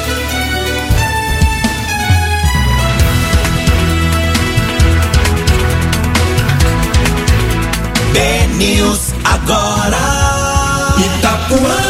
BNews agora. Itapuã.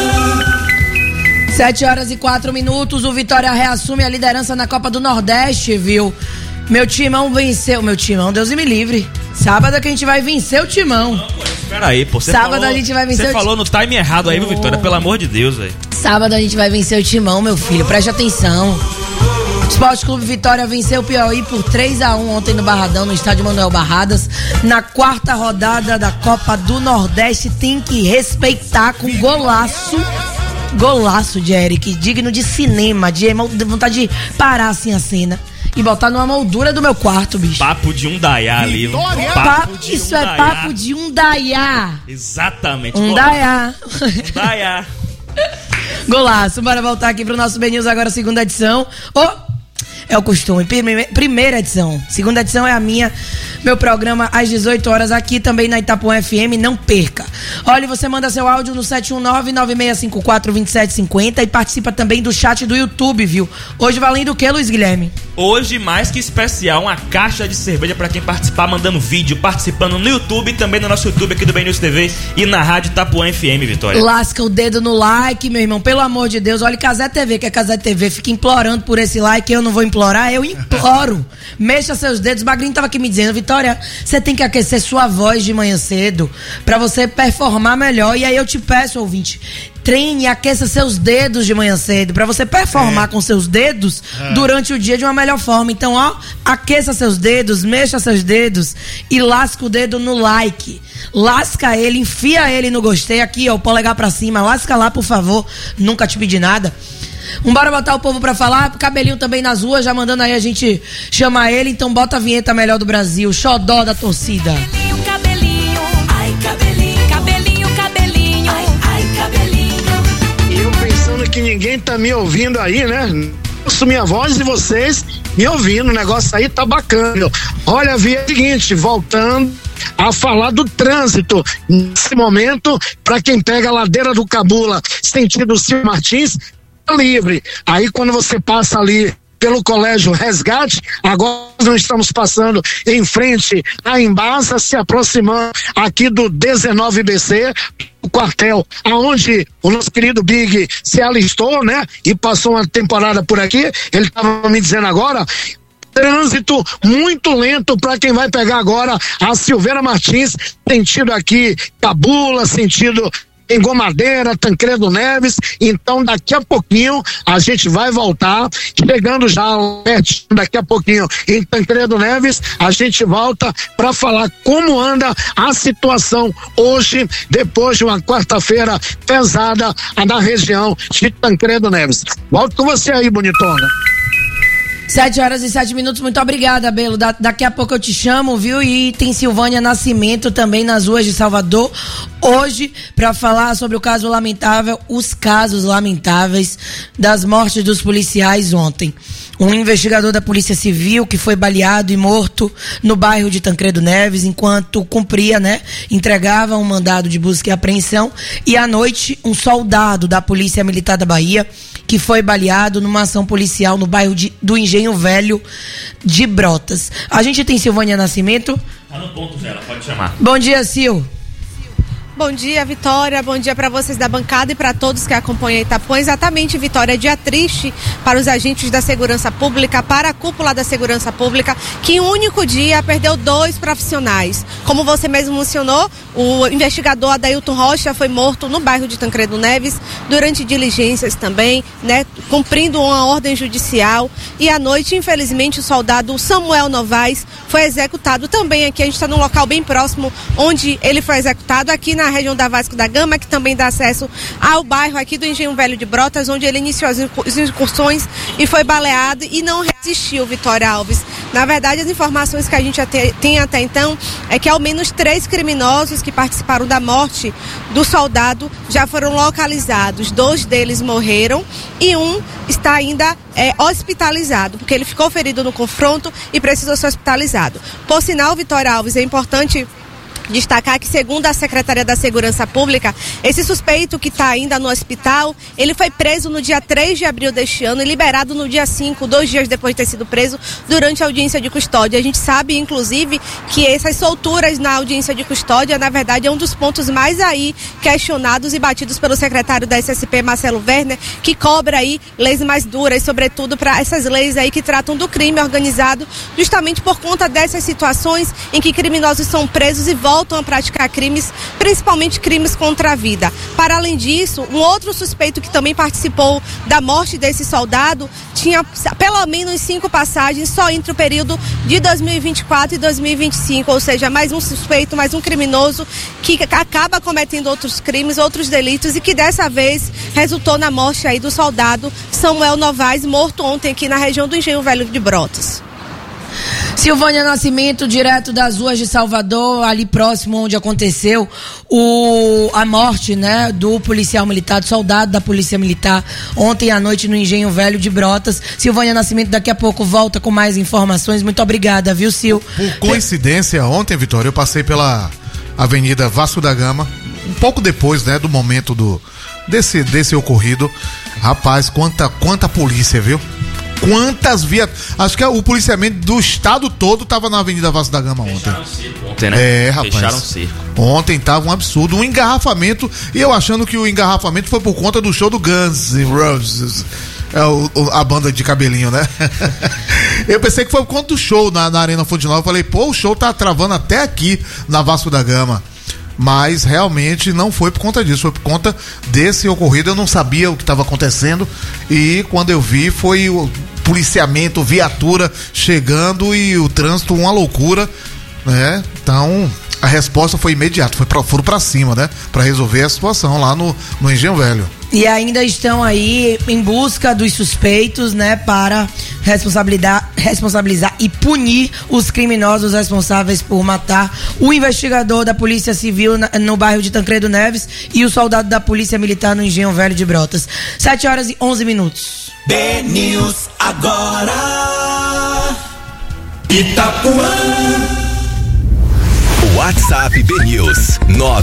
7h04. O Vitória reassume a liderança na Copa do Nordeste, viu? Meu timão venceu. Meu timão, Deus me livre. Sábado é que a gente vai vencer o timão. Espera aí, pô. Sábado a gente vai vencer. Você falou no time errado aí, Vitória. Pelo amor de Deus, velho. Sábado a gente vai vencer o timão, meu filho. Preste atenção. Esporte Clube Vitória venceu o Piauí por 3-1 ontem no Barradão, no estádio Manuel Barradas. Na 4ª rodada da Copa do Nordeste, tem que respeitar com golaço. Golaço de Eric, digno de cinema, de vontade de parar assim a cena e botar numa moldura do meu quarto, bicho. Papo de um daiá ali. Isso é papo de um daiá. Exatamente. Um daiá. Um daiá. Golaço. Bora voltar aqui pro nosso BNews agora, segunda edição. É o costume, primeira edição. Segunda edição é a minha, meu programa às 18 horas aqui também na Itapuã FM, não perca. Olha, você manda seu áudio no 719-9654-2750 e participa também do chat do YouTube, viu? Hoje valendo o que, Luiz Guilherme? Hoje, mais que especial, uma caixa de cerveja pra quem participar, mandando vídeo, participando no YouTube, também no nosso YouTube aqui do BNews TV e na Rádio Itapuã FM, Vitória. Lasca o dedo no like, meu irmão, pelo amor de Deus. Olha, Casé TV, que a Casé TV fica implorando por esse like, eu não vou implorar, eu imploro. Mexa seus dedos. Magrinho tava aqui me dizendo, Vitória, você tem que aquecer sua voz de manhã cedo pra você performar melhor. E aí eu te peço, ouvinte, treine e aqueça seus dedos de manhã cedo pra você performar com seus dedos durante o dia de uma melhor forma. Então, aqueça seus dedos, mexa seus dedos e lasca o dedo no like. Lasca ele, enfia ele no gostei aqui, ó, o polegar pra cima. Lasca lá, por favor. Nunca te pedi nada. Bora botar o povo pra falar. Cabelinho também nas ruas, já mandando aí a gente chamar ele. Então bota a vinheta melhor do Brasil, xodó da torcida. Cabelinho, cabelinho, ai cabelinho, cabelinho, cabelinho, ai, ninguém tá me ouvindo aí, né? Ouço minha voz e vocês me ouvindo, o negócio aí tá bacana. Olha, via seguinte, voltando a falar do trânsito nesse momento, para quem pega a ladeira do Cabula, sentido Silvio Martins, tá livre. Aí quando você passa ali pelo Colégio Resgate, agora nós estamos passando em frente à Embasa, se aproximando aqui do 19BC, o quartel, aonde o nosso querido Big se alistou, né? E passou uma temporada por aqui. Ele estava me dizendo agora, trânsito muito lento para quem vai pegar agora a Silveira Martins, sentido aqui Cabula, sentido em Gomadeira, Tancredo Neves. Então daqui a pouquinho a gente vai voltar, chegando já daqui a pouquinho em Tancredo Neves, a gente volta para falar como anda a situação hoje, depois de uma quarta-feira pesada na região de Tancredo Neves. Volto com você aí, bonitona. 7h07, muito obrigada, Belo. Daqui a pouco eu te chamo, viu? E tem Silvânia Nascimento também nas ruas de Salvador hoje para falar sobre o caso lamentável, os casos lamentáveis das mortes dos policiais ontem. Um investigador da Polícia Civil que foi baleado e morto no bairro de Tancredo Neves enquanto cumpria, né? Entregava um mandado de busca e apreensão. E à noite, um soldado da Polícia Militar da Bahia que foi baleado numa ação policial no bairro do Engenho Velho de Brotas. A gente tem Silvânia Nascimento. Tá no ponto, Zé, pode chamar. Bom dia, Sil. Bom dia, Vitória. Bom dia para vocês da bancada e para todos que acompanham Itapuã. Exatamente, Vitória, dia triste para os agentes da segurança pública, para a cúpula da segurança pública, que em um único dia perdeu 2 profissionais. Como você mesmo mencionou, o investigador Adailton Rocha foi morto no bairro de Tancredo Neves durante diligências também, né, cumprindo uma ordem judicial. E à noite, infelizmente, o soldado Samuel Novaes foi executado também aqui. A gente está num local bem próximo onde ele foi executado, aqui na região da Vasco da Gama, que também dá acesso ao bairro aqui do Engenho Velho de Brotas, onde ele iniciou as incursões e foi baleado e não resistiu, Vitória Alves. Na verdade, as informações que a gente tem até então é que ao menos 3 criminosos que participaram da morte do soldado já foram localizados. 2 deles morreram e um está ainda hospitalizado, porque ele ficou ferido no confronto e precisou ser hospitalizado. Por sinal, Vitória Alves, é importante destacar que, segundo a Secretaria da Segurança Pública, esse suspeito que está ainda no hospital, ele foi preso no dia 3 de abril deste ano e liberado no dia 5, 2 dias depois de ter sido preso, durante a audiência de custódia. A gente sabe, inclusive, que essas solturas na audiência de custódia, na verdade, é um dos pontos mais aí questionados e batidos pelo secretário da SSP, Marcelo Werner, que cobra aí leis mais duras, sobretudo para essas leis aí que tratam do crime organizado, justamente por conta dessas situações em que criminosos são presos e voltam a praticar crimes, principalmente crimes contra a vida. Para além disso, um outro suspeito que também participou da morte desse soldado tinha pelo menos 5 passagens só entre o período de 2024 e 2025, ou seja, mais um suspeito, mais um criminoso que acaba cometendo outros crimes, outros delitos e que dessa vez resultou na morte aí do soldado Samuel Novaes, morto ontem aqui na região do Engenho Velho de Brotas. Silvânia Nascimento, direto das ruas de Salvador, ali próximo onde aconteceu a morte, né, do policial militar, do soldado da Polícia Militar, ontem à noite no Engenho Velho de Brotas. Silvânia Nascimento daqui a pouco volta com mais informações. Muito obrigada, viu, Sil? Por coincidência, ontem, Vitória, eu passei pela Avenida Vasco da Gama, um pouco depois, né, do momento desse ocorrido. Rapaz, quanta polícia, viu? Quantas vias. Acho que o policiamento do estado todo tava na Avenida Vasco da Gama ontem. Fecharam o circo ontem, né? Rapaz. Fecharam o circo. Ontem tava um absurdo, um engarrafamento. E eu achando que o engarrafamento foi por conta do show do Guns N' Roses. A banda de cabelinho, né? Eu pensei que foi por conta do show na Arena Fonte Nova. Eu falei, pô, o show tá travando até aqui na Vasco da Gama. Mas realmente não foi por conta disso, foi por conta desse ocorrido. Eu não sabia o que estava acontecendo e quando eu vi foi o policiamento, viatura chegando e o trânsito uma loucura, né? Então a resposta foi imediata, foram pra cima, né? Pra resolver a situação lá no Engenho Velho. E ainda estão aí em busca dos suspeitos, né, para responsabilizar e punir os criminosos responsáveis por matar o investigador da Polícia Civil no bairro de Tancredo Neves e o soldado da Polícia Militar no Engenho Velho de Brotas. 7h11. BNews agora. Itapuã. WhatsApp BNews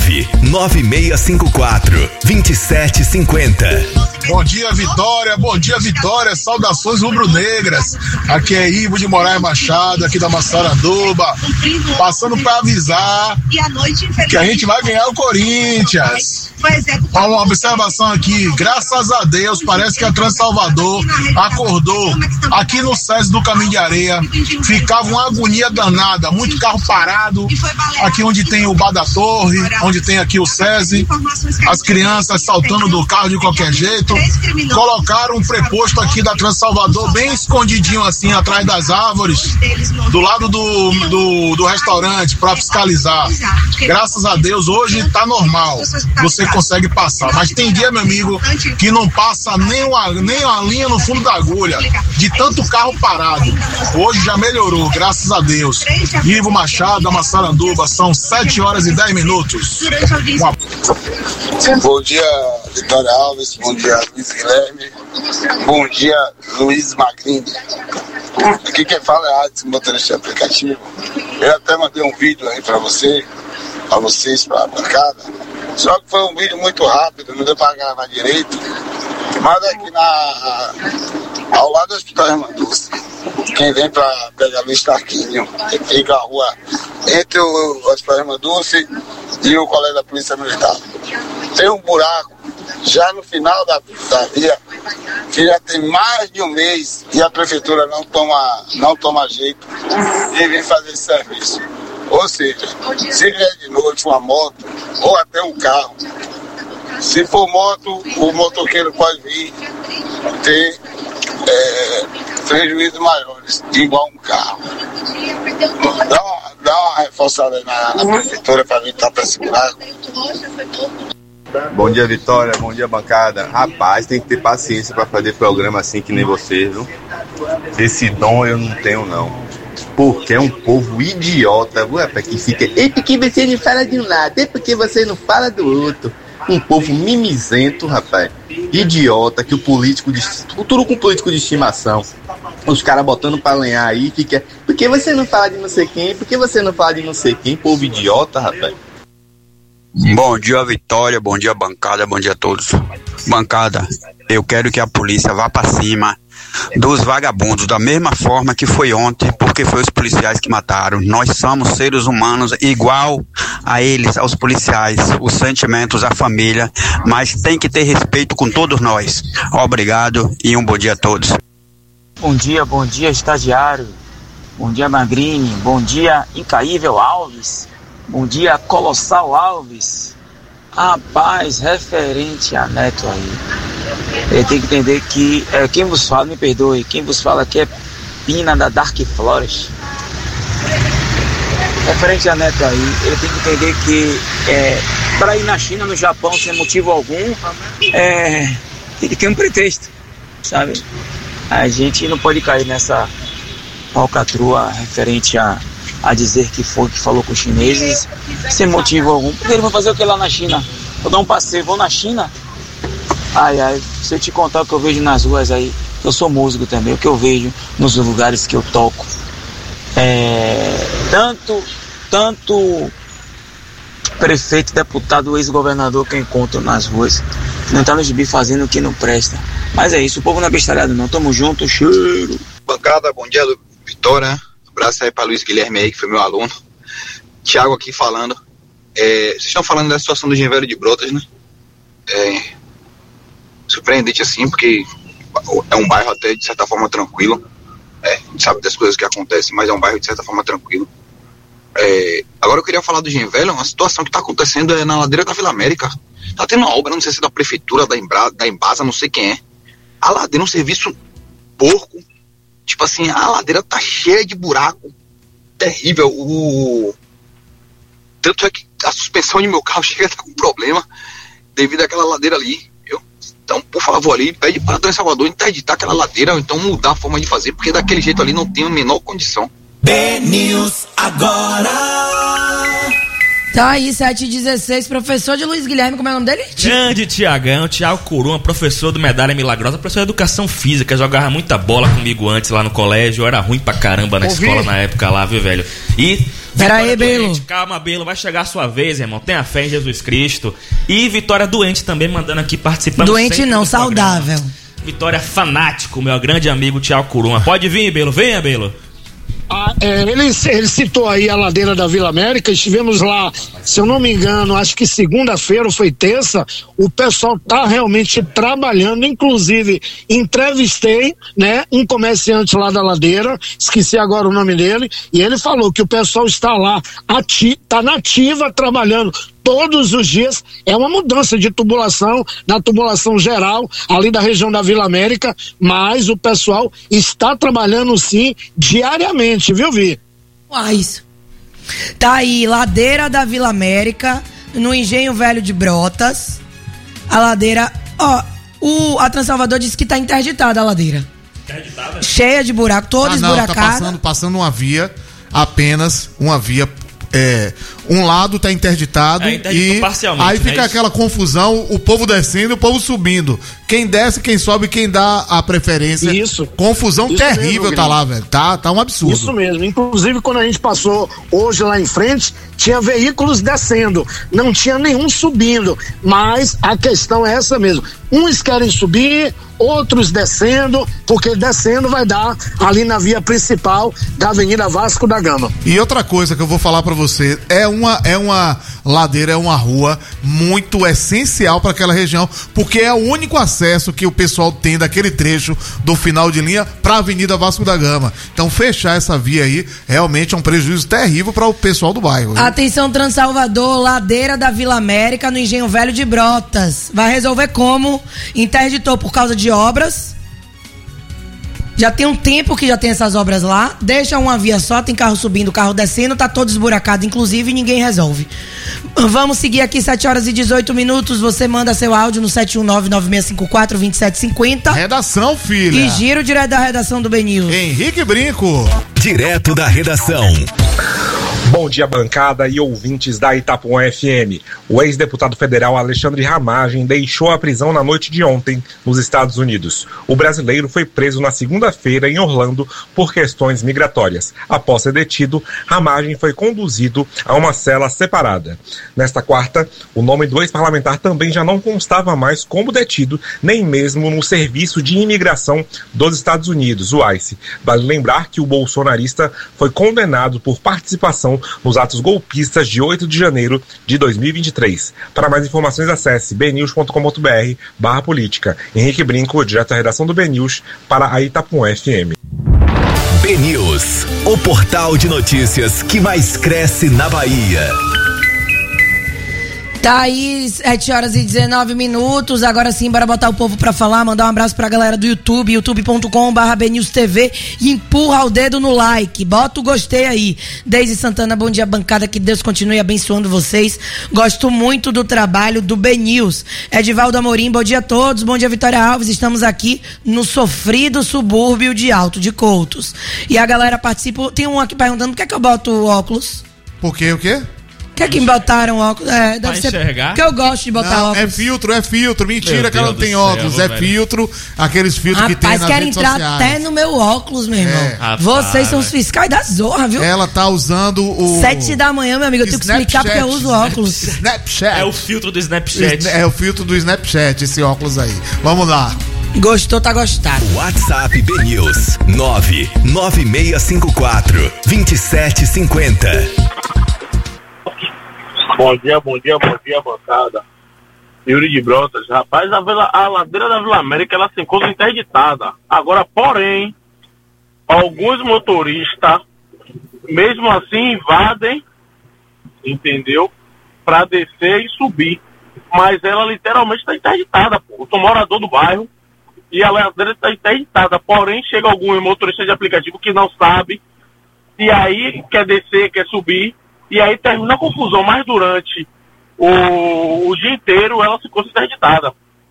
99654-2750. Bom dia, Vitória, saudações rubro-negras. Aqui é Ivo de Moraes Machado, aqui da Massaranduba, passando para avisar que a gente vai ganhar o Corinthians. Uma observação aqui, graças a Deus, parece que a Transalvador acordou. Aqui no SESI do Caminho de Areia ficava uma agonia danada, muito carro parado, aqui onde tem o Bar da Torre, onde tem aqui o SESI, as crianças saltando do carro de qualquer jeito. Colocaram um preposto aqui da Transalvador bem escondidinho assim, atrás das árvores, do lado do restaurante, para fiscalizar. Graças a Deus, hoje tá normal, você consegue passar, mas tem dia, meu amigo, que não passa nem uma linha no fundo da agulha, de tanto carro parado. Hoje já melhorou, graças a Deus. Ivo Machado, da Massaranduba, são 7h10. Bom dia, Vitória Alves, bom dia, Luiz Guilherme, bom dia, Luiz Magrini. Aqui quem fala é Adson, motorista de aplicativo. Eu até mandei um vídeo aí pra vocês, pra bancada, só que foi um vídeo muito rápido, não deu pra gravar direito, mas aqui ao lado do Hospital Irmandúcia, quem vem pra pegar Luiz Tarquinho, fica a rua entre o Hospital Irmandúcia e o Colégio da Polícia Militar. Tem um buraco já no final da via, que já tem mais de um mês e a prefeitura não toma jeito de vir fazer esse serviço. Ou seja, se vier de noite uma moto ou até um carro, se for moto, o motoqueiro pode vir ter prejuízos maiores, igual um carro. Dá uma reforçada aí na prefeitura para vir estar para esse buraco. Bom dia, Vitória, bom dia, bancada. Rapaz, tem que ter paciência para fazer programa assim que nem vocês, viu? Esse dom eu não tenho, não. Porque é um povo idiota, viu, rapaz, que fica... É porque você não fala de um lado, é porque você não fala do outro. Um povo mimizento, rapaz. Idiota, que o político... Tudo com político de estimação. Os caras botando pra lenhar aí, fica... Por que você não fala de não sei quem? Por que você não fala de não sei quem? Povo idiota, rapaz. Bom dia, Vitória, bom dia, bancada, bom dia a todos. Bancada, eu quero que a polícia vá pra cima dos vagabundos, da mesma forma que foi ontem, porque foi os policiais que mataram. Nós somos seres humanos igual a eles, aos policiais, os sentimentos, a família, mas tem que ter respeito com todos nós. Obrigado e um bom dia a todos. Bom dia, estagiário. Bom dia, Magrini. Bom dia, Incaível Alves. Bom dia, Colossal Alves. Rapaz, referente a Neto aí, ele tem que entender que quem vos fala, me perdoe, quem vos fala aqui é Pina da Dark Forest. Referente a Neto aí, ele tem que entender que para ir na China, no Japão, sem motivo algum, tem que ter um pretexto, sabe? A gente não pode cair nessa falcatrua referente a dizer que falou com os chineses sem motivo algum. Porque ele vai fazer o que lá na China? Vou dar um passeio, vou na China? Ai, se eu te contar o que eu vejo nas ruas aí, eu sou músico também, o que eu vejo nos lugares que eu toco, tanto prefeito, deputado, ex-governador que eu encontro nas ruas, não tá no gibi fazendo o que não presta. Mas é isso, o povo não é bestalhado não, tamo junto, cheiro. Bancada, bom dia, Vitória. Abraço aí para Luiz Guilherme aí, que foi meu aluno. Thiago aqui falando. Vocês estão falando da situação do Engenho Velho de Brotas, né? Surpreendente assim, porque é um bairro até de certa forma tranquilo. A gente sabe das coisas que acontecem, mas é um bairro de certa forma tranquilo. Agora eu queria falar do Engenho Velho, uma situação que está acontecendo na ladeira da Vila América. Tá tendo uma obra, não sei se é da prefeitura, da Embasa, não sei quem é. A ladeira é um serviço porco. Tipo assim, a ladeira tá cheia de buraco. Terrível. Tanto é que a suspensão de meu carro chega a estar com problema devido àquela ladeira ali. Então, por favor, ali, pede para a Salvador interditar aquela ladeira, ou então mudar a forma de fazer, porque daquele jeito ali não tem a menor condição. BNews agora. Tá aí, 7h16, professor de Luiz Guilherme, como é o nome dele? Grande Tiagão, Tiago Curuma, professor do Medalha Milagrosa, professor de Educação Física, jogava muita bola comigo antes lá no colégio, eu era ruim pra caramba na escola na época lá, viu, velho? E... Pera aí, Belo. Calma, Belo, vai chegar a sua vez, irmão, tenha fé em Jesus Cristo. E Vitória Doente também mandando aqui, participando. Doente não, saudável. Vitória Fanático, meu grande amigo Tiago Curuma. Pode vir, Belo, venha, Belo. Ele citou aí a ladeira da Vila América, estivemos lá, se eu não me engano, acho que segunda-feira ou foi terça, o pessoal tá realmente trabalhando, inclusive entrevistei, né, um comerciante lá da ladeira, esqueci agora o nome dele, e ele falou que o pessoal está lá, tá na ativa trabalhando todos os dias. É uma mudança de tubulação, na tubulação geral, ali da região da Vila América, mas o pessoal está trabalhando sim, diariamente, viu, Vi? Isso. Tá aí, ladeira da Vila América, no Engenho Velho de Brotas, a ladeira, a Transalvador disse que tá interditada a ladeira. Interditada? Cheia de buraco, toda esburacada. Tá passando uma via, apenas uma via. Um lado tá interditado e aí fica aquela confusão, o povo descendo e o povo subindo. Quem desce, quem sobe, quem dá a preferência. Isso. Confusão Isso terrível mesmo, tá lá, velho. Tá um absurdo. Isso mesmo. Inclusive, quando a gente passou hoje lá em frente, tinha veículos descendo, não tinha nenhum subindo. Mas a questão é essa mesmo. Uns querem subir, outros descendo, porque descendo vai dar ali na via principal da Avenida Vasco da Gama. E outra coisa que eu vou falar pra você, é uma ladeira, é uma rua muito essencial para aquela região, porque é o único acesso que o pessoal tem daquele trecho do final de linha pra Avenida Vasco da Gama. Então fechar essa via aí realmente é um prejuízo terrível para o pessoal do bairro. Viu? Atenção, Transalvador, ladeira da Vila América no Engenho Velho de Brotas. Vai resolver como? Interditou por causa de obras. Já tem um tempo que já tem essas obras lá. Deixa uma via só, tem carro subindo, carro descendo, tá todo esburacado, inclusive, e ninguém resolve. Vamos seguir aqui, 7h18. Você manda seu áudio no 719-9654-2750. Redação, filha. E giro direto da redação do BNews. Henrique Brinco. Direto da redação. Bom dia, bancada e ouvintes da Itapuã FM. O ex-deputado federal Alexandre Ramagem deixou a prisão na noite de ontem, nos Estados Unidos. O brasileiro foi preso na segunda-feira em Orlando por questões migratórias. Após ser detido, Ramagem foi conduzido a uma cela separada. Nesta quarta, o nome do ex-parlamentar também já não constava mais como detido, nem mesmo no Serviço de Imigração dos Estados Unidos, o ICE. Vale lembrar que o bolsonarista foi condenado por participação nos atos golpistas de 8 de janeiro de 2023. Para mais informações, acesse bnews.com.br/política. Henrique Brinco, direto da redação do BNews, para a Itapuã FM. BNews, o portal de notícias que mais cresce na Bahia. Tá aí, 7h19. Agora sim, bora botar o povo pra falar. Mandar um abraço pra galera do YouTube, youtube.com/BNewsTV, e empurra o dedo no like. Bota o gostei aí. Deise Santana, bom dia, bancada. Que Deus continue abençoando vocês. Gosto muito do trabalho do BNews. Edivaldo Amorim, bom dia a todos. Bom dia, Vitória Alves. Estamos aqui no sofrido subúrbio de Alto de Coutos. E a galera participa. Tem um aqui perguntando por que é que eu boto o óculos. Por quê? O quê? Que é que botaram óculos? Deve ser enxergar? porque eu gosto de botar óculos. É filtro. Mentira que ela não tem óculos. É filtro, aqueles filtros que tem nas querem redes entrar sociais. até no meu óculos, meu irmão. Vocês são os fiscais da zorra, viu? Ela tá usando o 7 da manhã, meu amigo. Eu tenho que explicar porque eu uso óculos. Snapchat. É o filtro do Snapchat. É o filtro do Snapchat, esse óculos aí. Vamos lá. Gostou, tá gostado. WhatsApp BNews 99654-2750. Bom dia, bancada. Yuri de Brotas. Rapaz, a ladeira da Vila América, ela se encontra interditada. Agora, porém, alguns motoristas, mesmo assim, invadem, entendeu? Pra descer e subir. Mas ela literalmente está interditada, pô. Eu sou morador do bairro e a ladeira está interditada. Porém, chega algum motorista de aplicativo que não sabe, e aí quer descer, quer subir, E aí termina a confusão, mas durante o dia inteiro ela ficou interditada.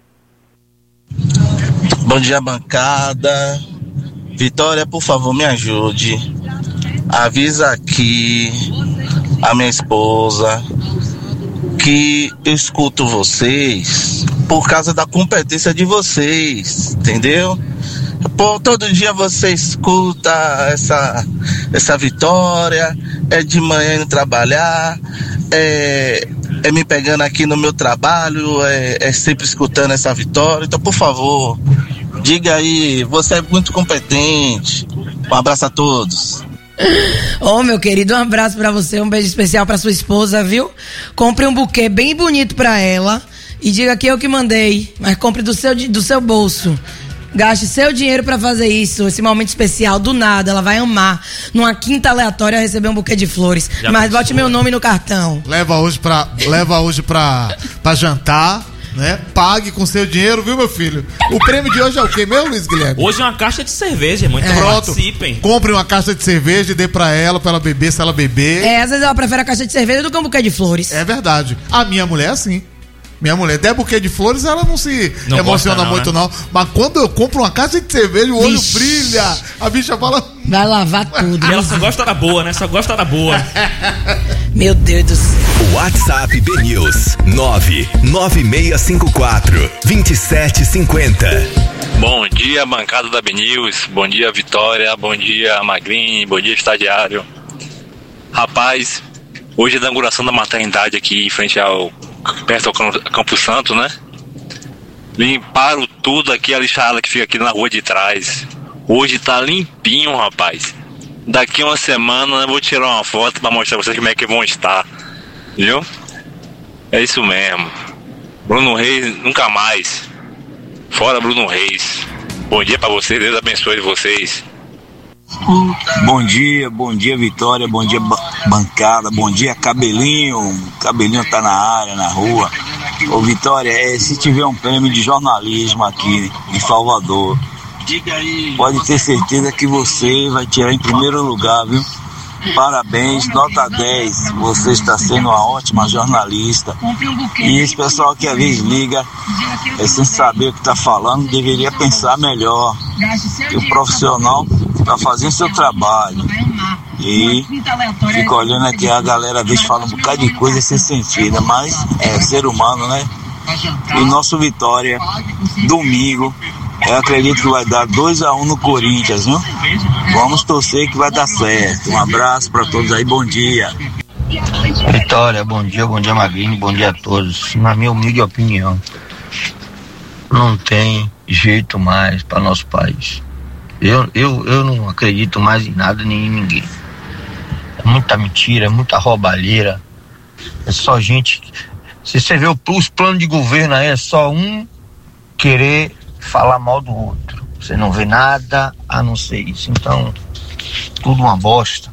Bom dia, bancada. Vitória, por favor, me ajude. Avisa aqui a minha esposa que eu escuto vocês por causa da competência de vocês, entendeu? Pô, todo dia você escuta essa Vitória, é de manhã indo trabalhar, é me pegando aqui no meu trabalho, é sempre escutando essa Vitória. Então, por favor, diga aí, você é muito competente. Um abraço a todos. Ô, meu querido, um abraço pra você, um beijo especial pra sua esposa, viu? Compre um buquê bem bonito pra ela e diga que eu que mandei, mas compre do seu bolso. Gaste seu dinheiro pra fazer isso, esse momento especial, do nada, ela vai amar. Numa quinta aleatória receber um buquê de flores. Já mas bote meu nome no cartão. Leva hoje pra jantar, né? Pague com seu dinheiro, viu, meu filho? O prêmio de hoje é o quê, meu, Luiz Guilherme? Hoje é uma caixa de cerveja, muito participem. Compre uma caixa de cerveja e dê pra ela beber, se ela beber. Às vezes ela prefere a caixa de cerveja do que um buquê de flores. É verdade. A minha mulher é assim. Minha mulher, der buquê de flores, ela não se emociona muito, não. Mas quando eu compro uma caixa de cerveja, o olho brilha. A bicha fala... Vai lavar tudo. E ela só gosta da boa, né? Só gosta da boa. Meu Deus do céu. WhatsApp BNews 99654-2750. Bom dia, bancada da BNews. Bom dia, Vitória. Bom dia, Magrinho. Bom dia, estagiário. Rapaz, hoje é a inauguração da maternidade aqui em frente perto ao Campo Santo, né? Limparam tudo aqui, a lixada que fica aqui na rua de trás. Hoje tá limpinho, rapaz. Daqui uma semana eu vou tirar uma foto pra mostrar pra vocês como é que vão estar. Viu? É isso mesmo. Bruno Reis, nunca mais. Fora Bruno Reis. Bom dia pra vocês, Deus abençoe vocês. Bom dia Vitória, bom dia bancada, bom dia Cabelinho tá na área, na rua. Ô Vitória, se tiver um prêmio de jornalismo aqui em Salvador, pode ter certeza que você vai tirar em primeiro lugar, viu? Parabéns, nota 10, você está sendo uma ótima jornalista. E esse pessoal que às vezes liga sem saber o que está falando, deveria pensar melhor. Que o profissional está fazendo seu trabalho. E fica olhando aqui, a galera às vezes fala um bocado de coisa sem sentido, mas é ser humano, né? E nosso Vitória, domingo, eu acredito que vai dar 2-1 no Corinthians, viu? Vamos torcer que vai dar certo. Um abraço para todos aí, bom dia. Vitória, bom dia Magrinho, bom dia a todos. Na minha humilde opinião, não tem jeito mais para nosso país. Eu não acredito mais em nada nem em ninguém. É muita mentira, é muita roubalheira. É só gente. Se você vê os planos de governo aí, é só um querer falar mal do outro. Você não vê nada a não ser isso. Então, tudo uma bosta.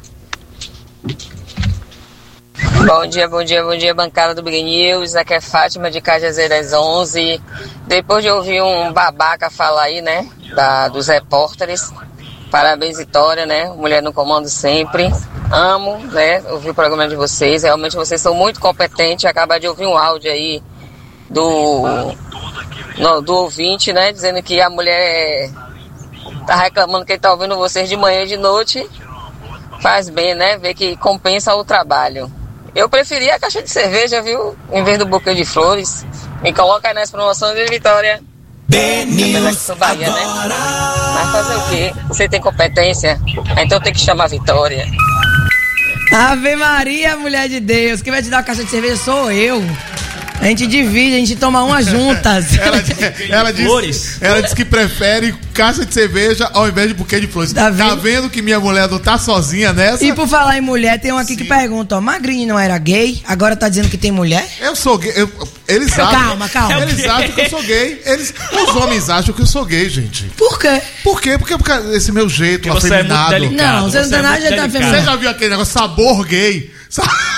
Bom dia, bancada do BNews. Aqui é Fátima de Cajazeiras 11. Depois de ouvir um babaca falar aí, né, dos repórteres, parabéns, Vitória, né, Mulher no Comando sempre. Amo, né, ouvir o programa de vocês. Realmente vocês são muito competentes. Acabei de ouvir um áudio aí do ouvinte, né, dizendo que a mulher tá reclamando que ele tá ouvindo vocês de manhã e de noite. Faz bem, né, ver que compensa o trabalho. Eu preferia a caixa de cerveja, viu, em vez do buquê de flores. Me coloca aí nas promoções de Vitória. Apesar que sou Bahia, né? Mas fazer o quê? Você tem competência? Então tem que chamar Vitória. Ave Maria, mulher de Deus. Quem vai te dar uma caixa de cerveja sou eu. A gente divide, a gente toma uma juntas. Ela diz que prefere caixa de cerveja ao invés de buquê de flores. Tá vendo que minha mulher não tá sozinha nessa? E por falar em mulher, tem um aqui que pergunta, ó, Magrinho não era gay? Agora tá dizendo que tem mulher? Eu sou gay. Eles calma. Eles acham que eu sou gay. Os homens acham que eu sou gay, gente. Por quê? Por quê? Porque esse meu jeito afeminado. Não, você não tem nada de jeito afeminado. Você já viu aquele negócio sabor gay?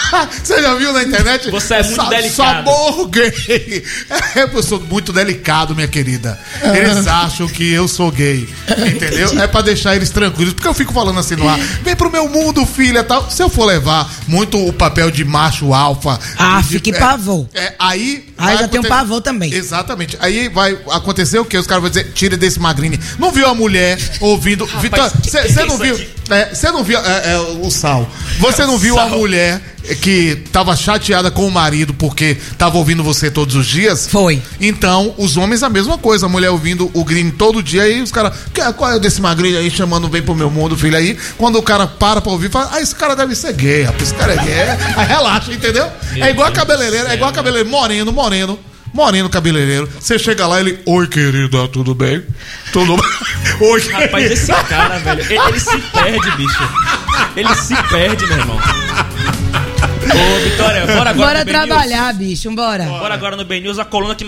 Você já viu na internet? Você é muito delicado. Sabor gay. Eu sou muito delicado, minha querida. Eles acham que eu sou gay. Entendeu? É pra deixar eles tranquilos. Porque eu fico falando assim no ar. Vem pro meu mundo, filha, tal. Se eu for levar muito o papel de macho alfa. Fique pavô. Aí já tem um pavô também. Exatamente. Aí vai acontecer o quê? Os caras vão dizer, tira desse Magrini. Não viu a mulher ouvindo. Vitor, você não viu? Você não viu o Sal? Você não viu a mulher que tava chateada com o marido porque tava ouvindo você todos os dias? Foi. Então, os homens a mesma coisa. A mulher ouvindo o Green todo dia, aí os caras, qual é desse Magrini aí chamando bem pro meu mundo, filho? Aí, quando o cara para pra ouvir, fala, esse cara deve ser gay, rapaz, esse cara é gay. Aí relaxa, entendeu? É igual a cabeleireira, moreno cabeleireiro. Você chega lá, ele, oi querida, tudo bem? Tudo bem? Oi. Rapaz, esse cara, velho, ele se perde, bicho. Ele se perde, meu irmão. Ô, Vitória, bora agora. Bora trabalhar, bicho, bora. Bora agora no BNews, a coluna que